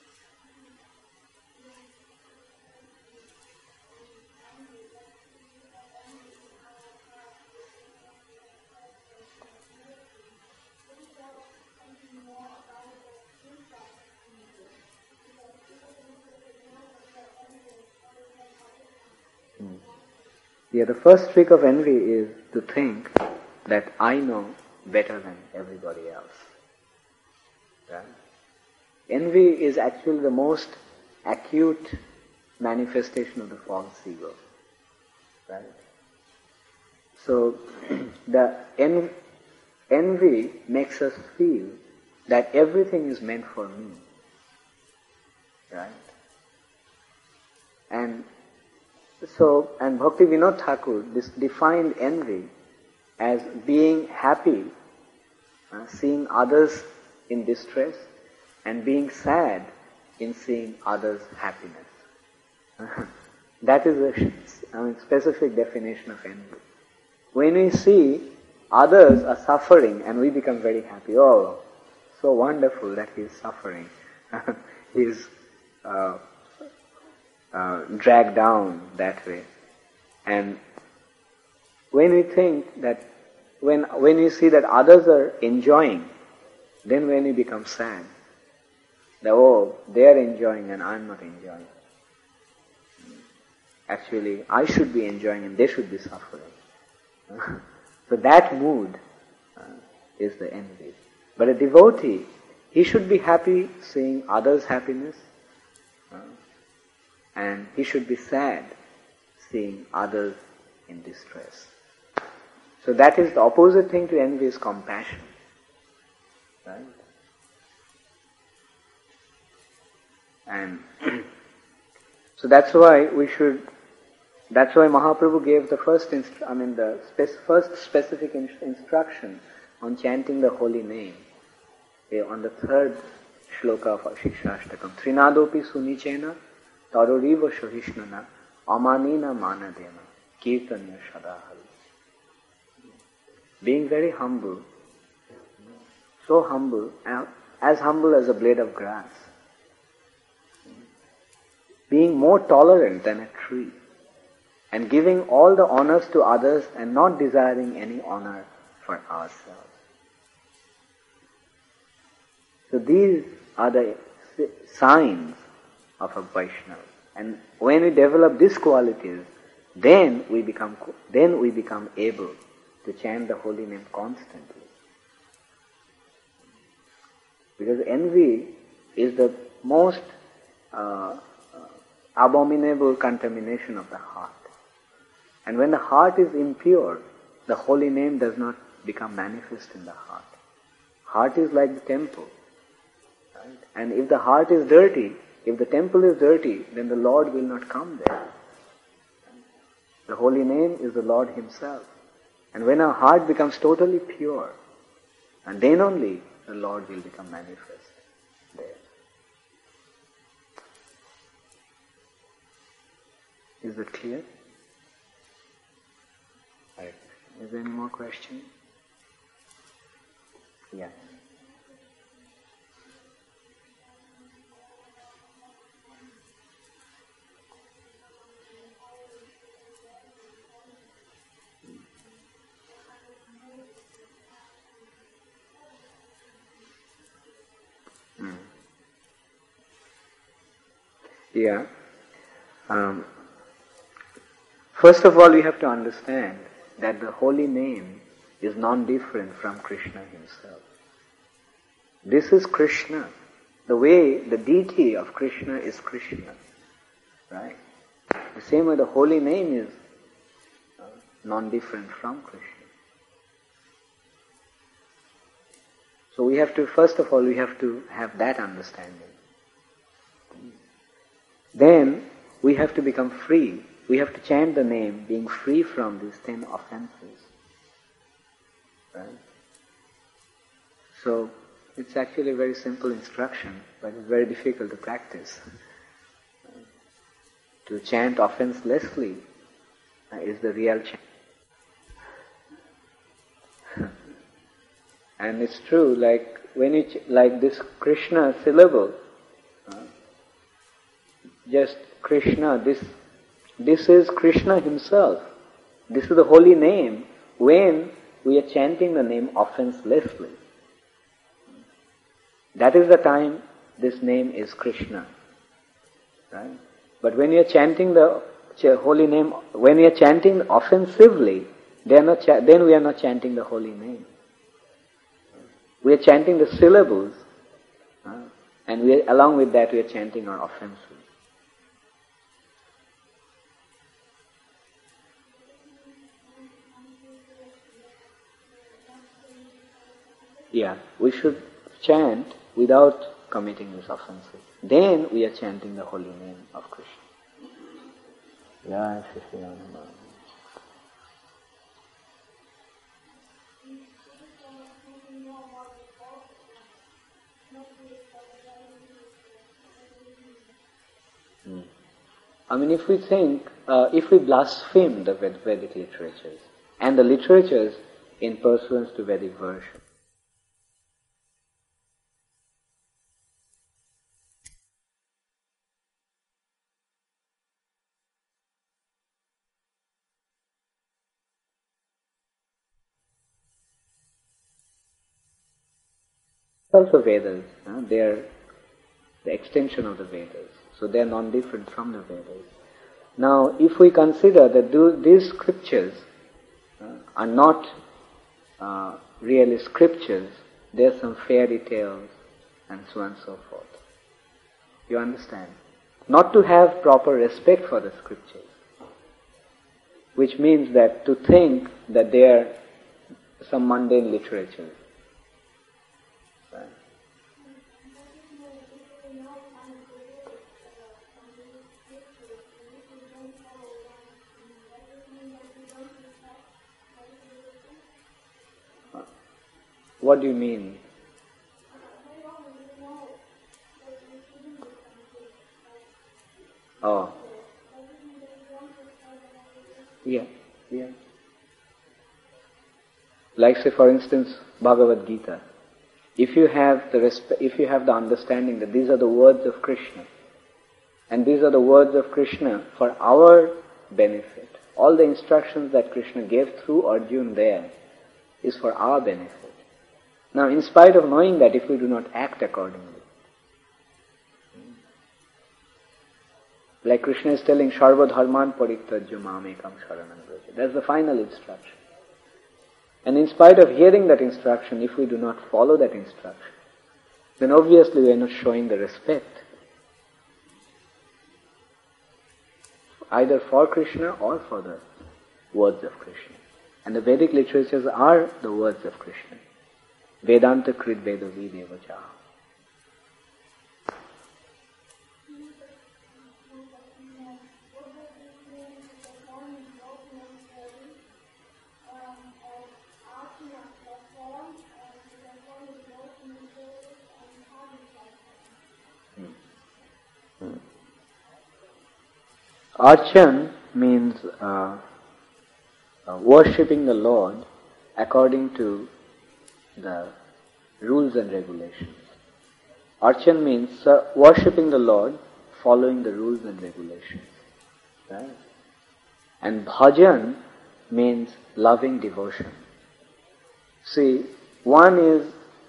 Yeah, the first trick of envy is to think that I know better than everybody else. Right? Envy is actually the most acute manifestation of the false ego. Right? So, the envy makes us feel that everything is meant for me. Right? And Bhakti Vinod Thakur defined envy as being happy, seeing others in distress, and being sad in seeing others' happiness. That is a specific definition of envy. When we see others are suffering and we become very happy, oh, so wonderful that he is suffering. He is dragged down that way. And when we think that, when we see that others are enjoying, then when we become sad, that oh, they are enjoying and I'm not enjoying. Actually, I should be enjoying and they should be suffering. So that mood is the envy. But a devotee, he should be happy seeing others' happiness, and he should be sad seeing others in distress. So that is the opposite thing to envy, is compassion. Right? And so that's why Mahaprabhu gave the first specific instruction on chanting the holy name on the third shloka of Shikshashtakam. Trinadopi sunichena taroriva shohishnana amanina manadena kirtanya shadahal. Being very humble, so humble, as humble as a blade of grass. Being more tolerant than a tree, and giving all the honors to others and not desiring any honor for ourselves. So these are the signs of a Vaishnava. And when we develop these qualities, then we become able to chant the holy name constantly. Because envy is the most abominable contamination of the heart. And when the heart is impure, the holy name does not become manifest in the heart. Heart is like the temple. Right? And if the heart is dirty, if the temple is dirty, then the Lord will not come there. The holy name is the Lord Himself. And when our heart becomes totally pure, and then only the Lord will become manifest there. Is that clear? Right. Is there any more question? Yeah. Yeah. First of all, we have to understand that the holy name is non-different from Krishna Himself. This is Krishna. The way, the deity of Krishna is Krishna. Right? The same way the holy name is non-different from Krishna. So we have to, first of all, we have to have that understanding. Then we have to become free. We have to chant the name, being free from these 10 offenses. Right? So it's actually a very simple instruction, but it's very difficult to practice. To chant offenselessly is the real chant. And it's true, like when you like this Krishna syllable, just Krishna, this is Krishna Himself. This is the holy name when we are chanting the name offenselessly. That is the time this name is Krishna. Right? But when you are chanting the holy name, when you are chanting offensively, then we are not chanting the holy name. We are chanting the syllables, and along with that we are chanting our offenses. Yeah, we should chant without committing this offenses. Then we are chanting the holy name of Krishna. Yeah, I mean, if we think, if we blaspheme the Vedic literatures and the literatures in pursuance to Vedic version, Also Vedas, they are the extension of the Vedas. So they are non-different from the Vedas. Now, if we consider that these scriptures are not really scriptures, there are some fairy tales and so on and so forth. You understand? Not to have proper respect for the scriptures, which means that to think that they are some mundane literature. Right? What do you mean? Oh. Yeah. Like say for instance, Bhagavad Gita. If you have the understanding that these are the words of Krishna, and these are the words of Krishna for our benefit, all the instructions that Krishna gave through Arjuna there is for our benefit. Now, in spite of knowing that, if we do not act accordingly, like Krishna is telling, Sarva dharman parityajya mamekam sharanam vraja. That's the final instruction. And in spite of hearing that instruction, if we do not follow that instruction, then obviously we are not showing the respect either for Krishna or for the words of Krishna. And the Vedic literatures are the words of Krishna. Vedanta krit vedavi devacha. Archan means worshipping the Lord according to the rules and regulations. Archan means worshipping the Lord following the rules and regulations. Right? And bhajan means loving devotion. See, one is,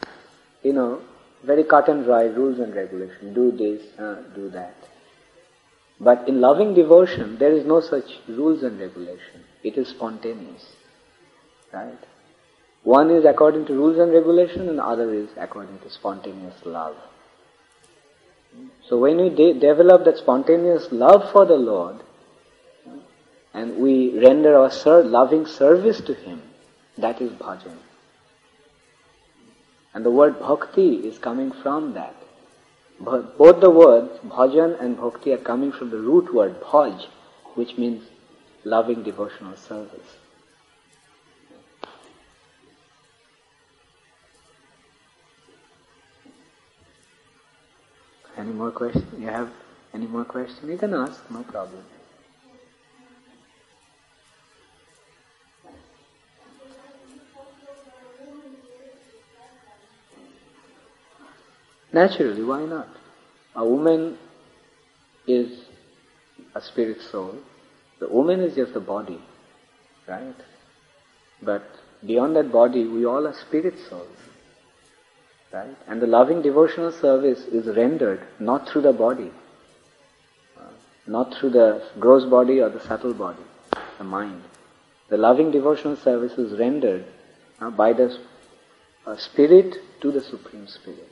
very cut and dry rules and regulations. Do this, do that. But in loving devotion, there is no such rules and regulation. It is spontaneous. Right? One is according to rules and regulation, and the other is according to spontaneous love. So when we develop that spontaneous love for the Lord, and we render our loving service to Him, that is bhajan. And the word bhakti is coming from that. Both the words, bhajan and bhakti, are coming from the root word bhaj, which means loving devotional service. Any more questions? You have any more questions? You can ask, no problem. Naturally, why not? A woman is a spirit soul. The woman is just a body, right? But beyond that body, we all are spirit souls. Right? And the loving devotional service is rendered not through the body, not through the gross body or the subtle body, the mind. The loving devotional service is rendered by the spirit to the Supreme Spirit.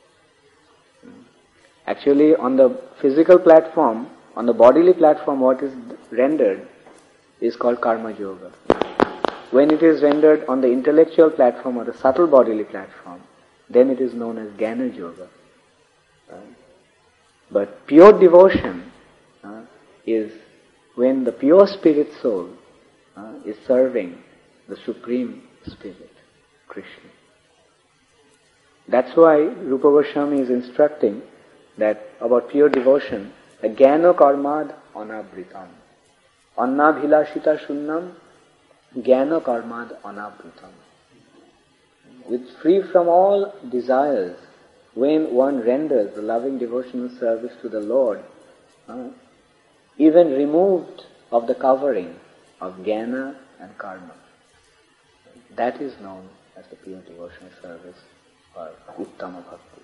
Actually, on the physical platform, on the bodily platform, what is rendered is called karma yoga. When it is rendered on the intellectual platform or the subtle bodily platform, then it is known as Jnana Yoga. Right? But pure devotion is when the pure spirit soul is serving the Supreme Spirit, Krishna. That's why Rupa Goswami is instructing that about pure devotion, the Jnana Karmad Anavritam. Annabhilashita Shunnam, Jnana Karmad Anavritam. With free from all desires, when one renders the loving devotional service to the Lord, even removed of the covering of jnana and karma, that is known as the pure devotional service for Uttama Bhakti.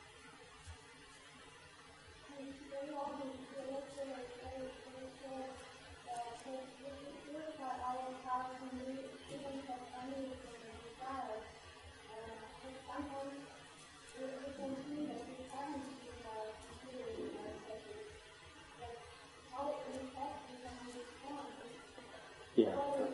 Yeah.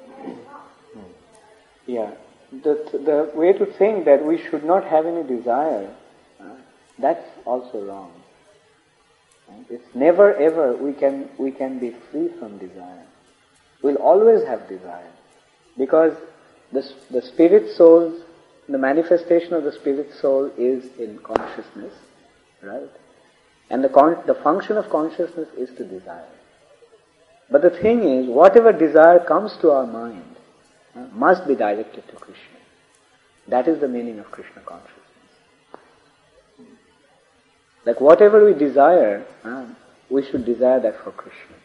Yeah. The way to think that we should not have any desire, that's also wrong. It's never ever we can be free from desire. We'll always have desire. Because the spirit soul, the manifestation of the spirit soul is in consciousness, right? And the function of consciousness is to desire. But the thing is, whatever desire comes to our mind must be directed to Krishna. That is the meaning of Krishna consciousness. Like whatever we desire, we should desire that for Krishna,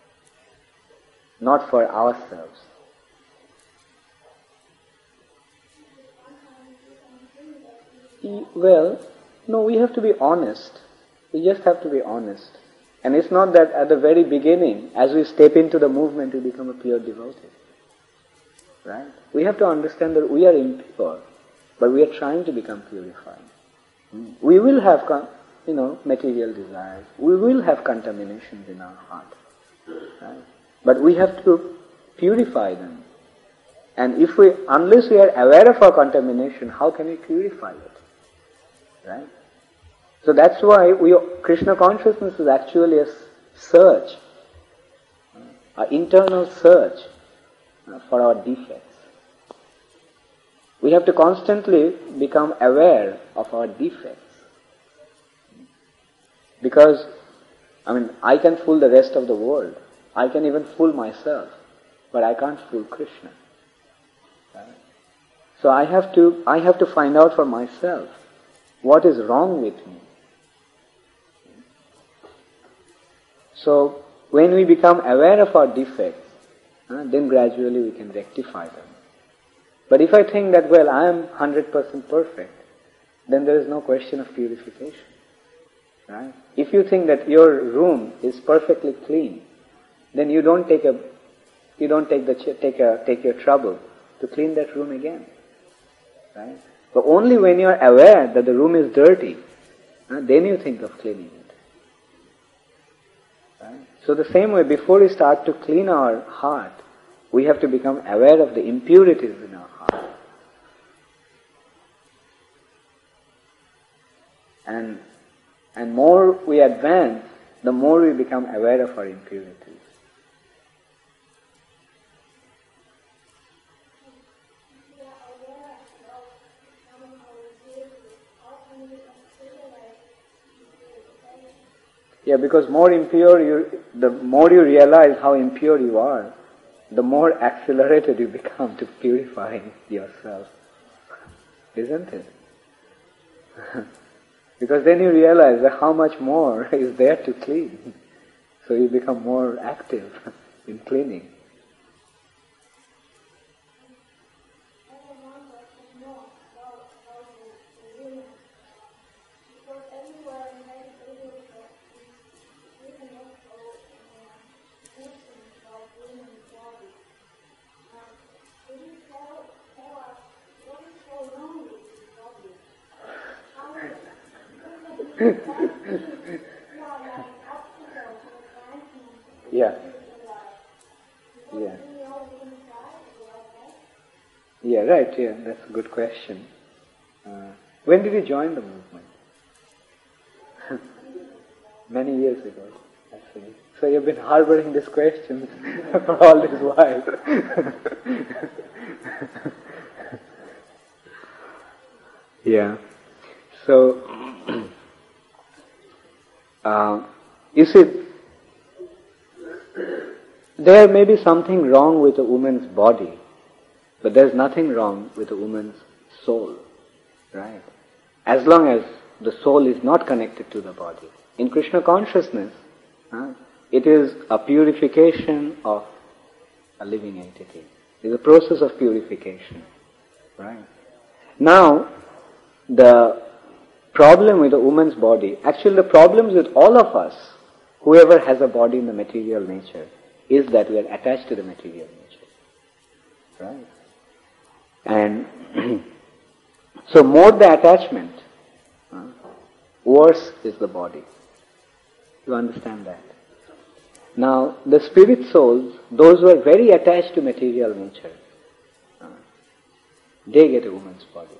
not for ourselves. Well, no, we have to be honest. We just have to be honest. And it's not that at the very beginning, as we step into the movement, we become a pure devotee. Right? We have to understand that we are impure, but we are trying to become purified. We will have, material desires. We will have contaminations in our heart. Right? But we have to purify them. And unless we are aware of our contamination, how can we purify it? Right? So that's why Krishna consciousness is actually a search, an internal search for our defects. We have to constantly become aware of our defects. Because, I can fool the rest of the world. I can even fool myself. But I can't fool Krishna. Right? So I have to find out for myself what is wrong with me. So when we become aware of our defects, then gradually we can rectify them. But if I think that, I am 100% perfect, then there is no question of purification. Right? If you think that your room is perfectly clean, then you don't take your trouble to clean that room again. Right? But only when you are aware that the room is dirty, then you think of cleaning it. Right? So the same way, before we start to clean our heart, we have to become aware of the impurities in our heart. And more we advance, the more we become aware of our impurities. Yeah, because the more you realize how impure you are, the more accelerated you become to purifying yourself. Isn't it? Because then you realize that how much more is there to clean. So you become more active in cleaning. Yeah. Yeah, right, yeah, that's a good question. When did you join the movement? Many years ago, actually. So you've been harboring these questions for all this while. Yeah. So, you see, there may be something wrong with a woman's body, but there's nothing wrong with a woman's soul, right? As long as the soul is not connected to the body. In Krishna consciousness, it is a purification of a living entity. It's a process of purification, right? Now, the problem with a woman's body, actually the problems with all of us, whoever has a body in the material nature, is that we are attached to the material nature. Right? And so more the attachment, worse is the body. You understand that? Now, the spirit souls, those who are very attached to material nature, they get a woman's body.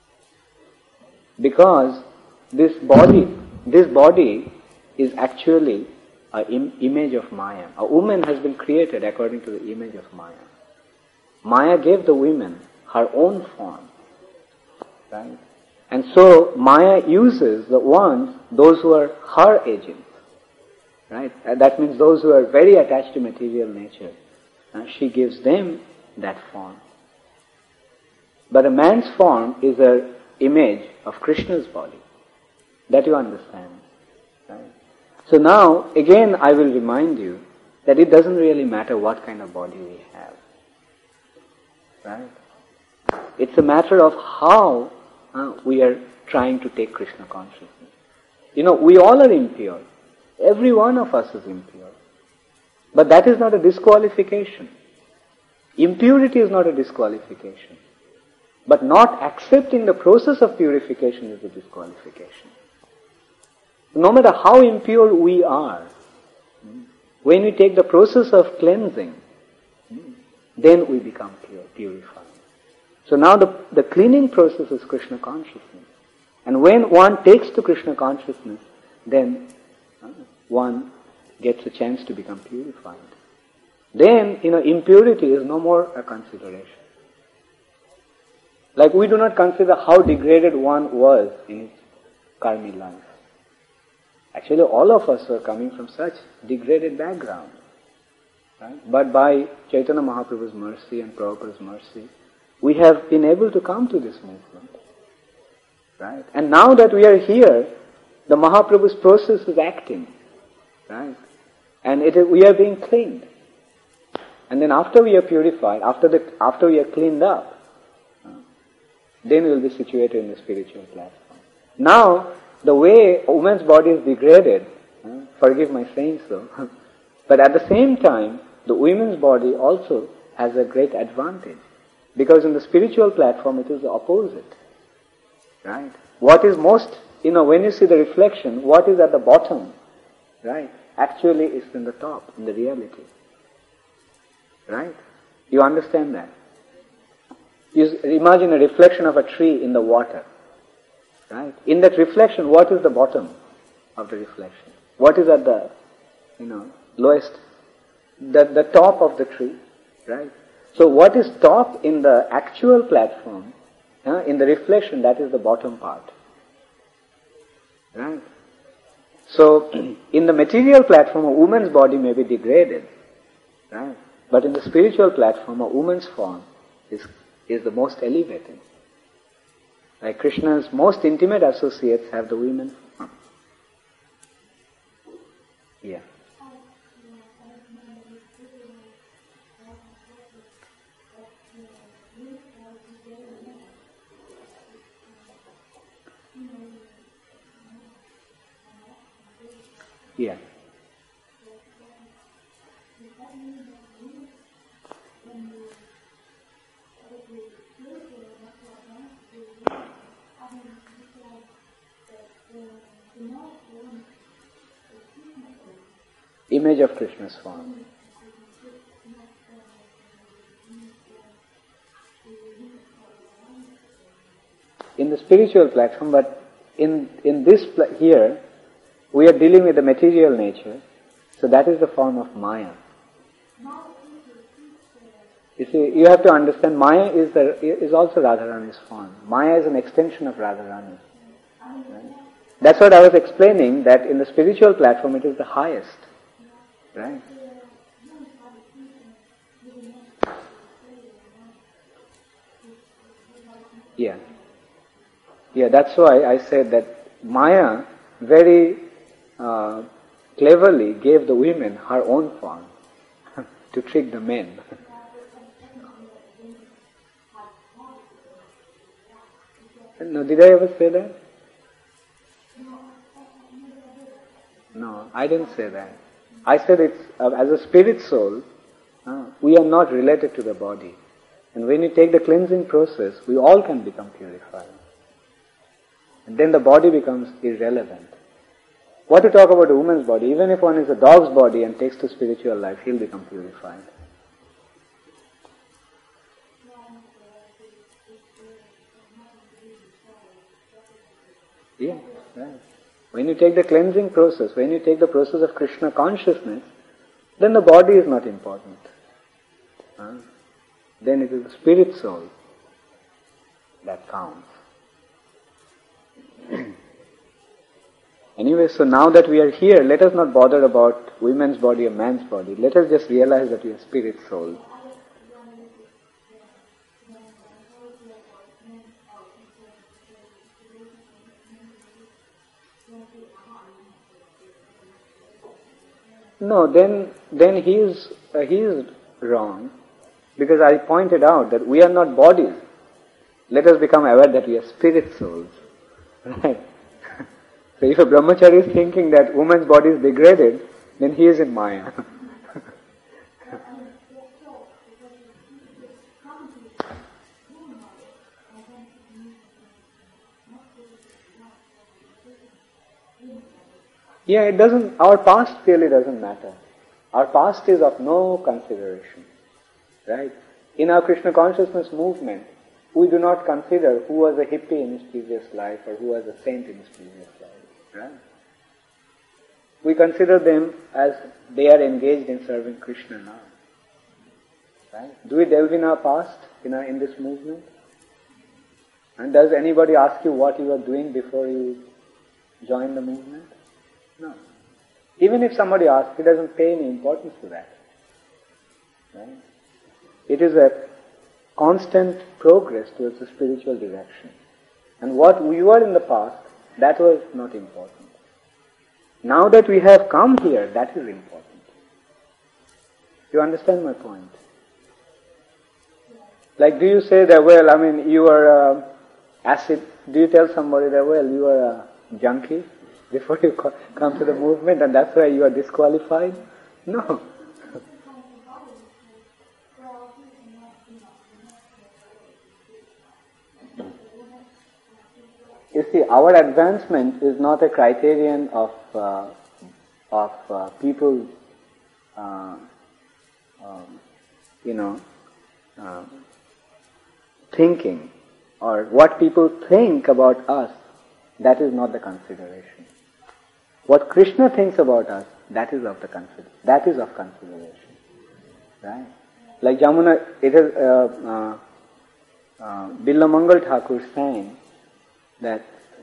Because this body is actually an image of Maya. A woman has been created according to the image of Maya. Maya gave the woman her own form. Right? And so Maya uses those who are her agents. Right? And that means those who are very attached to material nature. She gives them that form. But a man's form is an image of Krishna's body. That you understand. Right? So now, again, I will remind you that it doesn't really matter what kind of body we have. Right? It's a matter of how we are trying to take Krishna consciousness. We all are impure. Every one of us is impure. But that is not a disqualification. Impurity is not a disqualification. But not accepting the process of purification is a disqualification. No matter how impure we are, when we take the process of cleansing, then we become purified. So now the cleaning process is Krishna consciousness. And when one takes to Krishna consciousness, then one gets a chance to become purified. Then, impurity is no more a consideration. Like we do not consider how degraded one was in his karmic life. Actually, all of us were coming from such degraded background. Right? But by Chaitanya Mahaprabhu's mercy and Prabhupada's mercy, we have been able to come to this movement. Right? And now that we are here, the Mahaprabhu's process is acting. Right? And we are being cleaned. And then after we are purified, after we are cleaned up, then we will be situated in the spiritual platform. Now, the way a woman's body is degraded, forgive my saying so, but at the same time, the women's body also has a great advantage. Because in the spiritual platform, it is the opposite. Right? What is most, when you see the reflection, what is at the bottom, right, actually is in the top, in the reality. Right? You understand that? You imagine a reflection of a tree in the water. Right? In that reflection, what is the bottom of the reflection? What is at the, lowest? The top of the tree. Right? So what is top in the actual platform, in the reflection, that is the bottom part. Right? So, in the material platform, a woman's body may be degraded. Right? But in the spiritual platform, a woman's form is the most elevated. Like Krishna's most intimate associates have the women form. Yeah. Yeah. Image of Krishna's form. In the spiritual platform, but in this here, we are dealing with the material nature, so that is the form of Maya. You see, you have to understand, Maya is also Radharani's form. Maya is an extension of Radharani. Right? That's what I was explaining, that in the spiritual platform it is the highest. Right? Yeah. Yeah, that's why I said that Maya very cleverly gave the women her own form to trick the men. No, did I ever say that? No, I didn't say that. I said it's, as a spirit soul, we are not related to the body. And when you take the cleansing process, we all can become purified. And then the body becomes irrelevant. What to talk about a woman's body? Even if one is a dog's body and takes to spiritual life, he'll become purified. Yeah, right. When you take the cleansing process, when you take the process of Krishna consciousness, then the body is not important. Then it is the spirit soul that counts. Anyway, so now that we are here, let us not bother about women's body or man's body. Let us just realize that we are spirit soul. No, then he is wrong, because I pointed out that we are not bodies. Let us become aware that we are spirit souls. Right? So if a brahmachari is thinking that woman's body is degraded, then he is in Maya. Yeah, it doesn't, our past really doesn't matter. Our past is of no consideration. Right? In our Krishna consciousness movement, we do not consider who was a hippie in his previous life or who was a saint in his previous life. Right? We consider them as they are engaged in serving Krishna now. Right? Do we delve in our past in this movement? And does anybody ask you what you were doing before you joined the movement? No. Even if somebody asks, it doesn't pay any importance to that. Right? It is a constant progress towards the spiritual direction. And what we were in the past, that was not important. Now that we have come here, that is important. You understand my point? Like, do you say that, well, I mean, you are acid, do you tell somebody that, well, you are a junkie before you come to the movement and that's why you are disqualified? No. You see, our advancement is not a criterion of people, thinking, or what people think about us. That is not the consideration. What Krishna thinks about us, that is of consideration. Right? Like Jamuna, it is Billa Mangal Thakur saying that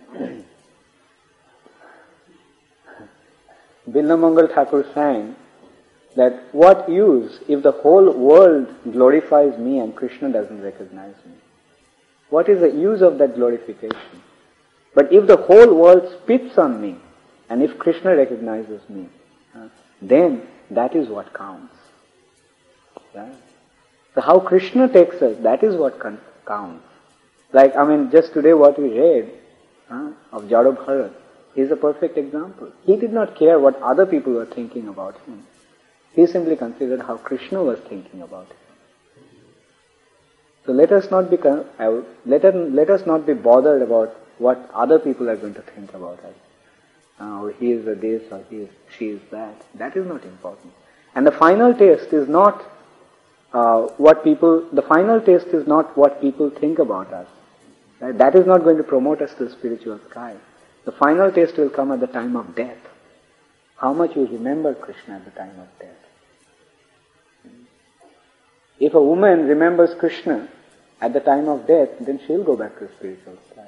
Billa Mangal Thakur saying that what use if the whole world glorifies me and Krishna doesn't recognize me? What is the use of that glorification? But if the whole world spits on me, and if Krishna recognizes me, then that is what counts. Right? So how Krishna takes us, that is what counts. Like, I mean, just today what we read of Jada Bharat is a perfect example. He did not care what other people were thinking about him. He simply considered how Krishna was thinking about him. So let us not be bothered about what other people are going to think about us. Or he is a this, or she is that. That is not important. And the final taste is not what people think about us. Right? That is not going to promote us to the spiritual sky. The final taste will come at the time of death. How much you remember Krishna at the time of death. If a woman remembers Krishna at the time of death, then she'll go back to the spiritual sky.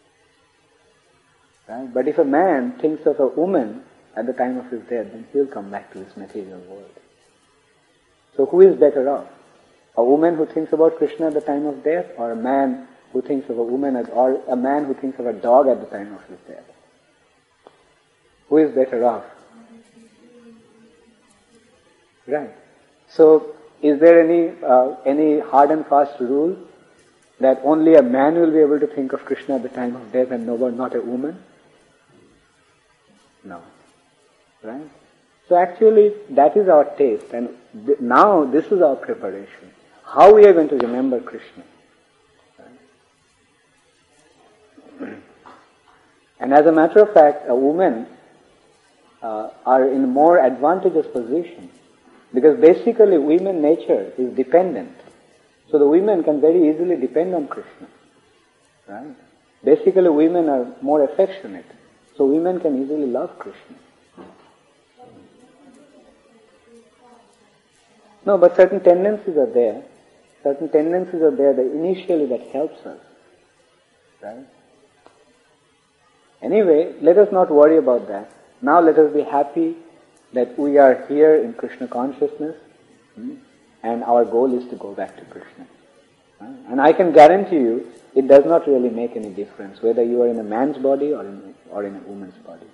Right? But if a man thinks of a woman at the time of his death, then he'll come back to this material world. So who is better off? A woman who thinks about Krishna at the time of death, or a man who thinks of a woman or a man who thinks of a dog at the time of his death? Who is better off? Right. So, is there any hard and fast rule? That only a man will be able to think of Krishna at the time of death and not a woman? No. Right? So actually, that is our taste, and now this is our preparation. How we are going to remember Krishna. Right? And as a matter of fact, a woman are in a more advantageous position, because basically women nature is dependent. So the women can very easily depend on Krishna. Right? Basically women are more affectionate, so women can easily love Krishna. No, but certain tendencies are there. Certain tendencies are there that initially that helps us. Right? Anyway, let us not worry about that. Now let us be happy that we are here in Krishna consciousness, and our goal is to go back to Krishna. Right? And I can guarantee you, it does not really make any difference whether you are in a man's body or in a woman's body.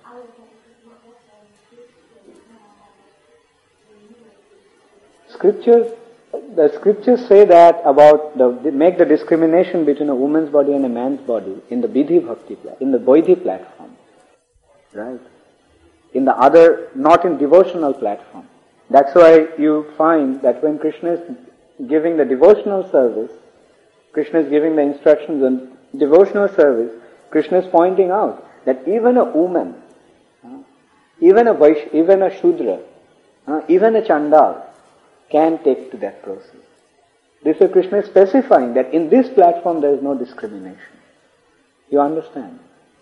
The scriptures say that about make the discrimination between a woman's body and a man's body in the Vidhi Bhakti, in the Vaidhi platform, right? In the other, not in devotional platform. That's why you find that when Krishna is giving the devotional service, Krishna is giving the instructions on devotional service, Krishna is pointing out that even a woman, even a Shudra, even a Chandal, can take to that process. This is Krishna is specifying that in this platform there is no discrimination. You understand?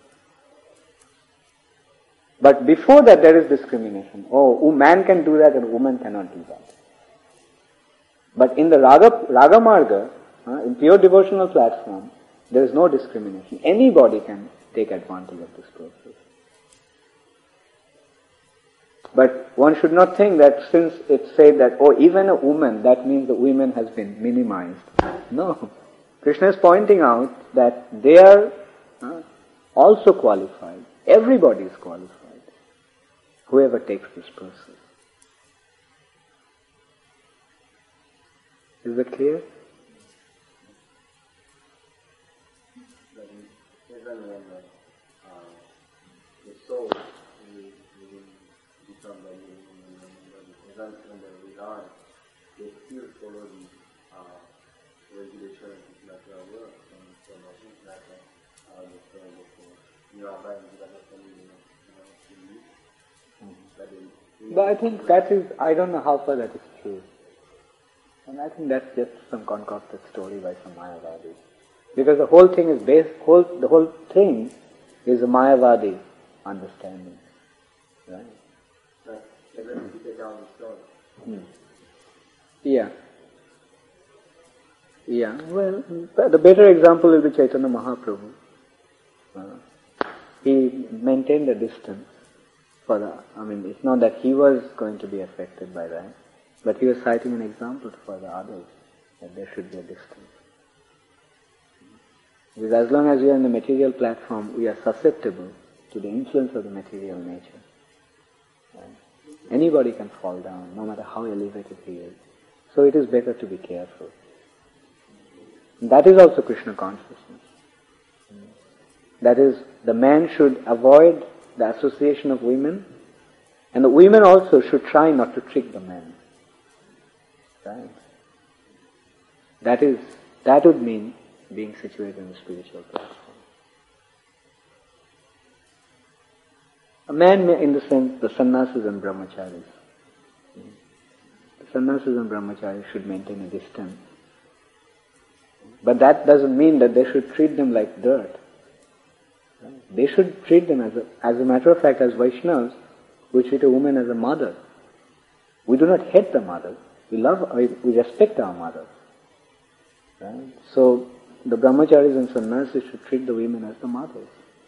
But before that there is discrimination. Oh, man can do that and woman cannot do that. But in the Raga Marga, in pure devotional platform, there is no discrimination. Anybody can take advantage of this process. But one should not think that since it said that, even a woman, that means the women has been minimized. No. Krishna is pointing out that they are also qualified. Everybody is qualified. Whoever takes this process. Is it clear? Even when the soul become the even when they die, they still follow the regulation that they are work and promotion that the prayer before. You are right, but I think that is, I don't know how far that is true. And I think that's just some concocted story by some Mayavadi. Because the whole thing is the whole thing is a Mayavadi understanding. Right? Yeah. Yeah. Well, the better example will be Chaitanya Mahaprabhu. He maintained a distance it's not that he was going to be affected by that, but he was citing an example for the others, that there should be a distance. Because as long as we are in the material platform, we are susceptible to the influence of the material nature. Right? Anybody can fall down, no matter how elevated he is. So it is better to be careful. And that is also Krishna consciousness. That is, the man should avoid the association of women, and the women also should try not to trick the men. Right? That would mean being situated in the spiritual platform. A man may, in the sense, the sannyasis and brahmacharis. The sannyasis and brahmacharis should maintain a distance. But that doesn't mean that they should treat them like dirt. They should treat them as a matter of fact, as Vaishnavas, we treat a woman as a mother. We do not hate the mother. We respect our mother. Right? So, the brahmacharis and sannyasis should treat the women as the mothers.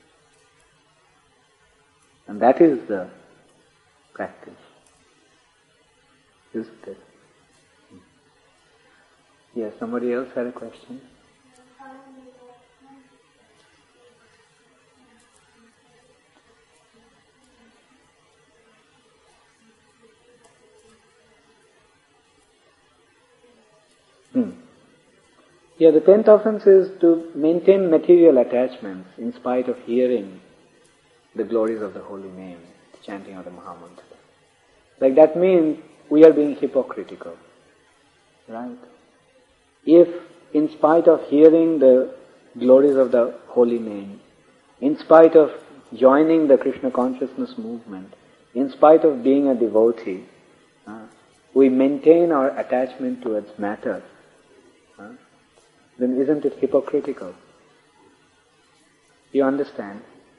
And that is the practice. Isn't it? Yes, somebody else had a question? Yeah, the 10th offense is to maintain material attachments in spite of hearing the glories of the holy name, the chanting of the Mahamantra. Like that means we are being hypocritical, right? If in spite of hearing the glories of the holy name, in spite of joining the Krishna consciousness movement, in spite of being a devotee, we maintain our attachment towards matter, then isn't it hypocritical? You understand?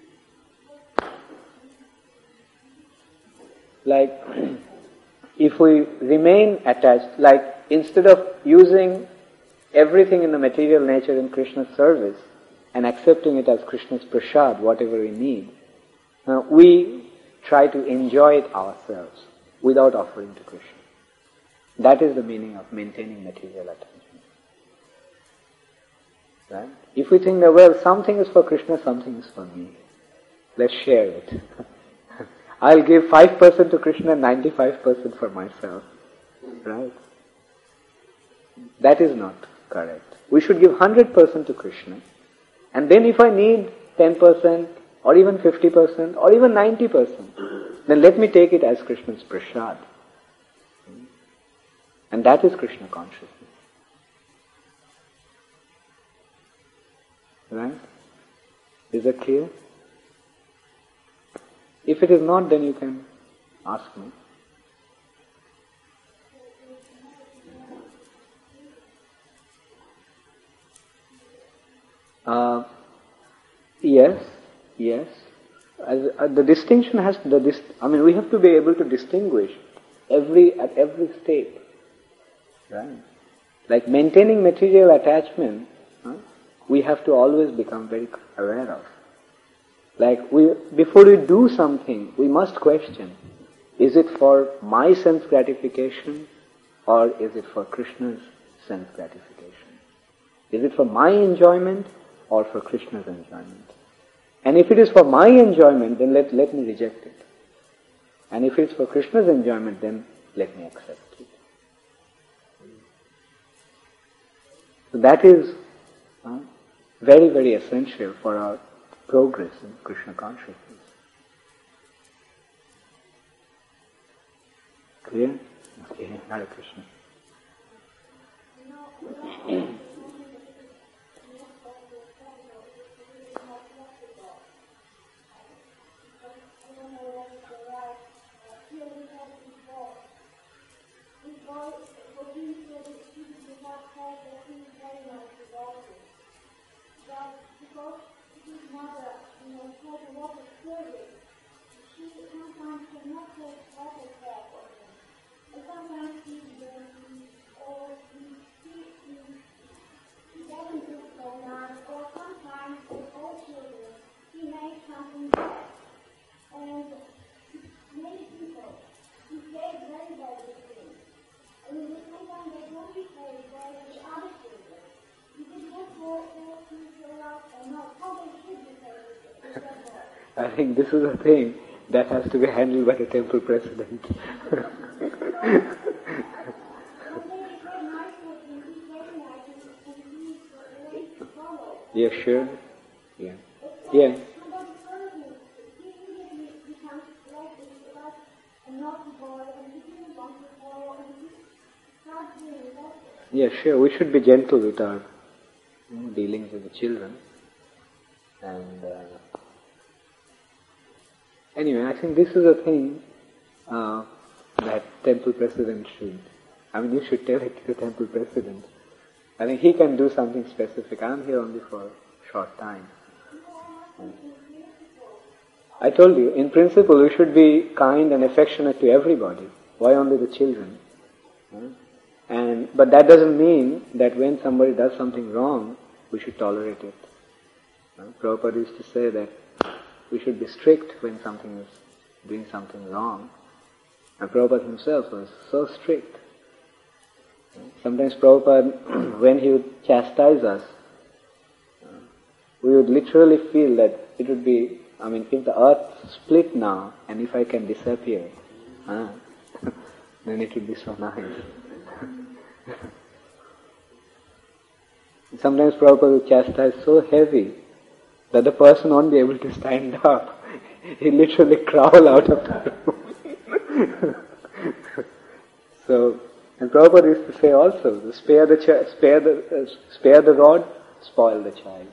Like, if we remain attached, like instead of using everything in the material nature in Krishna's service and accepting it as Krishna's prasad, whatever we need, we try to enjoy it ourselves without offering to Krishna. That is the meaning of maintaining material attachment. Right? If we think that, well, something is for Krishna, something is for me, let's share it. I'll give 5% to Krishna, 95% for myself. Right? That is not correct. We should give 100% to Krishna. And then if I need 10% or even 50% or even 90%, then let me take it as Krishna's prasad. And that is Krishna consciousness. Right? Is that clear? If it is not, then you can ask me. Yes. The distinction has we have to be able to distinguish at every step, right? Like maintaining material attachment, we have to always become very aware of. Like before we do something, we must question: is it for my sense gratification, or is it for Krishna's sense gratification? Is it for my enjoyment or for Krishna's enjoyment? And if it is for my enjoyment, then let me reject it. And if it's for Krishna's enjoyment, then let me accept it. So that is very, very essential for our progress in Krishna consciousness. Clear? Okay, Hare Krishna. I think this is a thing that has to be handled by the temple president. Yeah, sure. Yeah. Yeah, sure. We should be gentle with our dealings with the children. And anyway, I think this is a thing that temple president should. You should tell it to the temple president. I think he can do something specific. I'm here only for a short time. I told you, in principle, we should be kind and affectionate to everybody. Why only the children? But that doesn't mean that when somebody does something wrong, we should tolerate it. Prabhupada used to say that we should be strict when something is doing something wrong. And Prabhupada himself was so strict. Sometimes Prabhupada, when he would chastise us, we would literally feel that it would be, if the earth split now, and if I can disappear, then it would be so nice. Sometimes Prabhupada will chastise so heavy that the person won't be able to stand up. He literally crawl out of the room. So, and Prabhupada used to say also, spare the rod, spoil the child.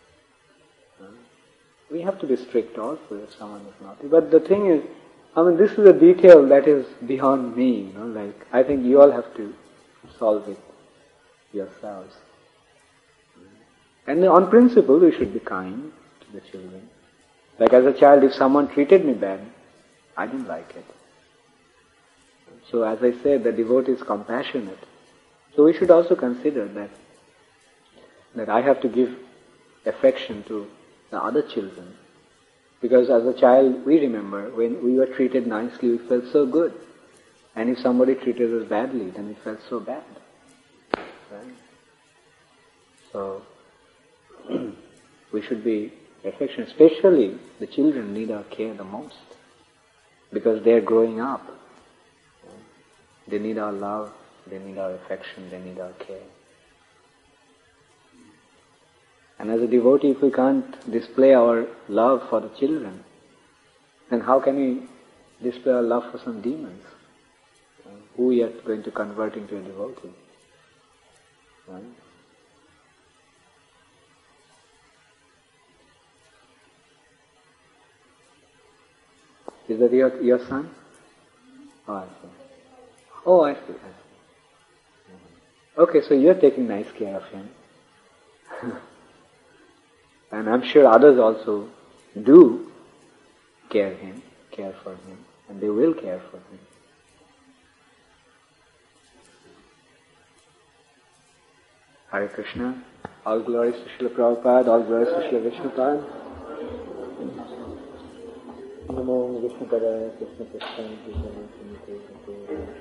We have to be strict also if someone is naughty. But the thing is, this is a detail that is beyond me, like, I think you all have to solve it yourselves. And on principle, we should be kind to the children. Like as a child, if someone treated me bad, I didn't like it. So as I said, the devotee is compassionate. So we should also consider that I have to give affection to the other children. Because as a child, we remember when we were treated nicely, we felt so good. And if somebody treated us badly, then we felt so bad. Right? So, we should be affectionate. Especially the children need our care the most. Because they are growing up. They need our love, they need our affection, they need our care. And as a devotee, if we can't display our love for the children, then how can we display our love for some demons? Who we are going to convert into a devotee? Right? Is that your son? Oh, I see. Oh, I see. Okay, so you're taking nice care of him. And I'm sure others also do care for him, and they will care for him. Hare Krishna. All glories to Srila Prabhupada, all glories to Srila Vishnupada. Namo Vishnu Padaya Krishna Krishna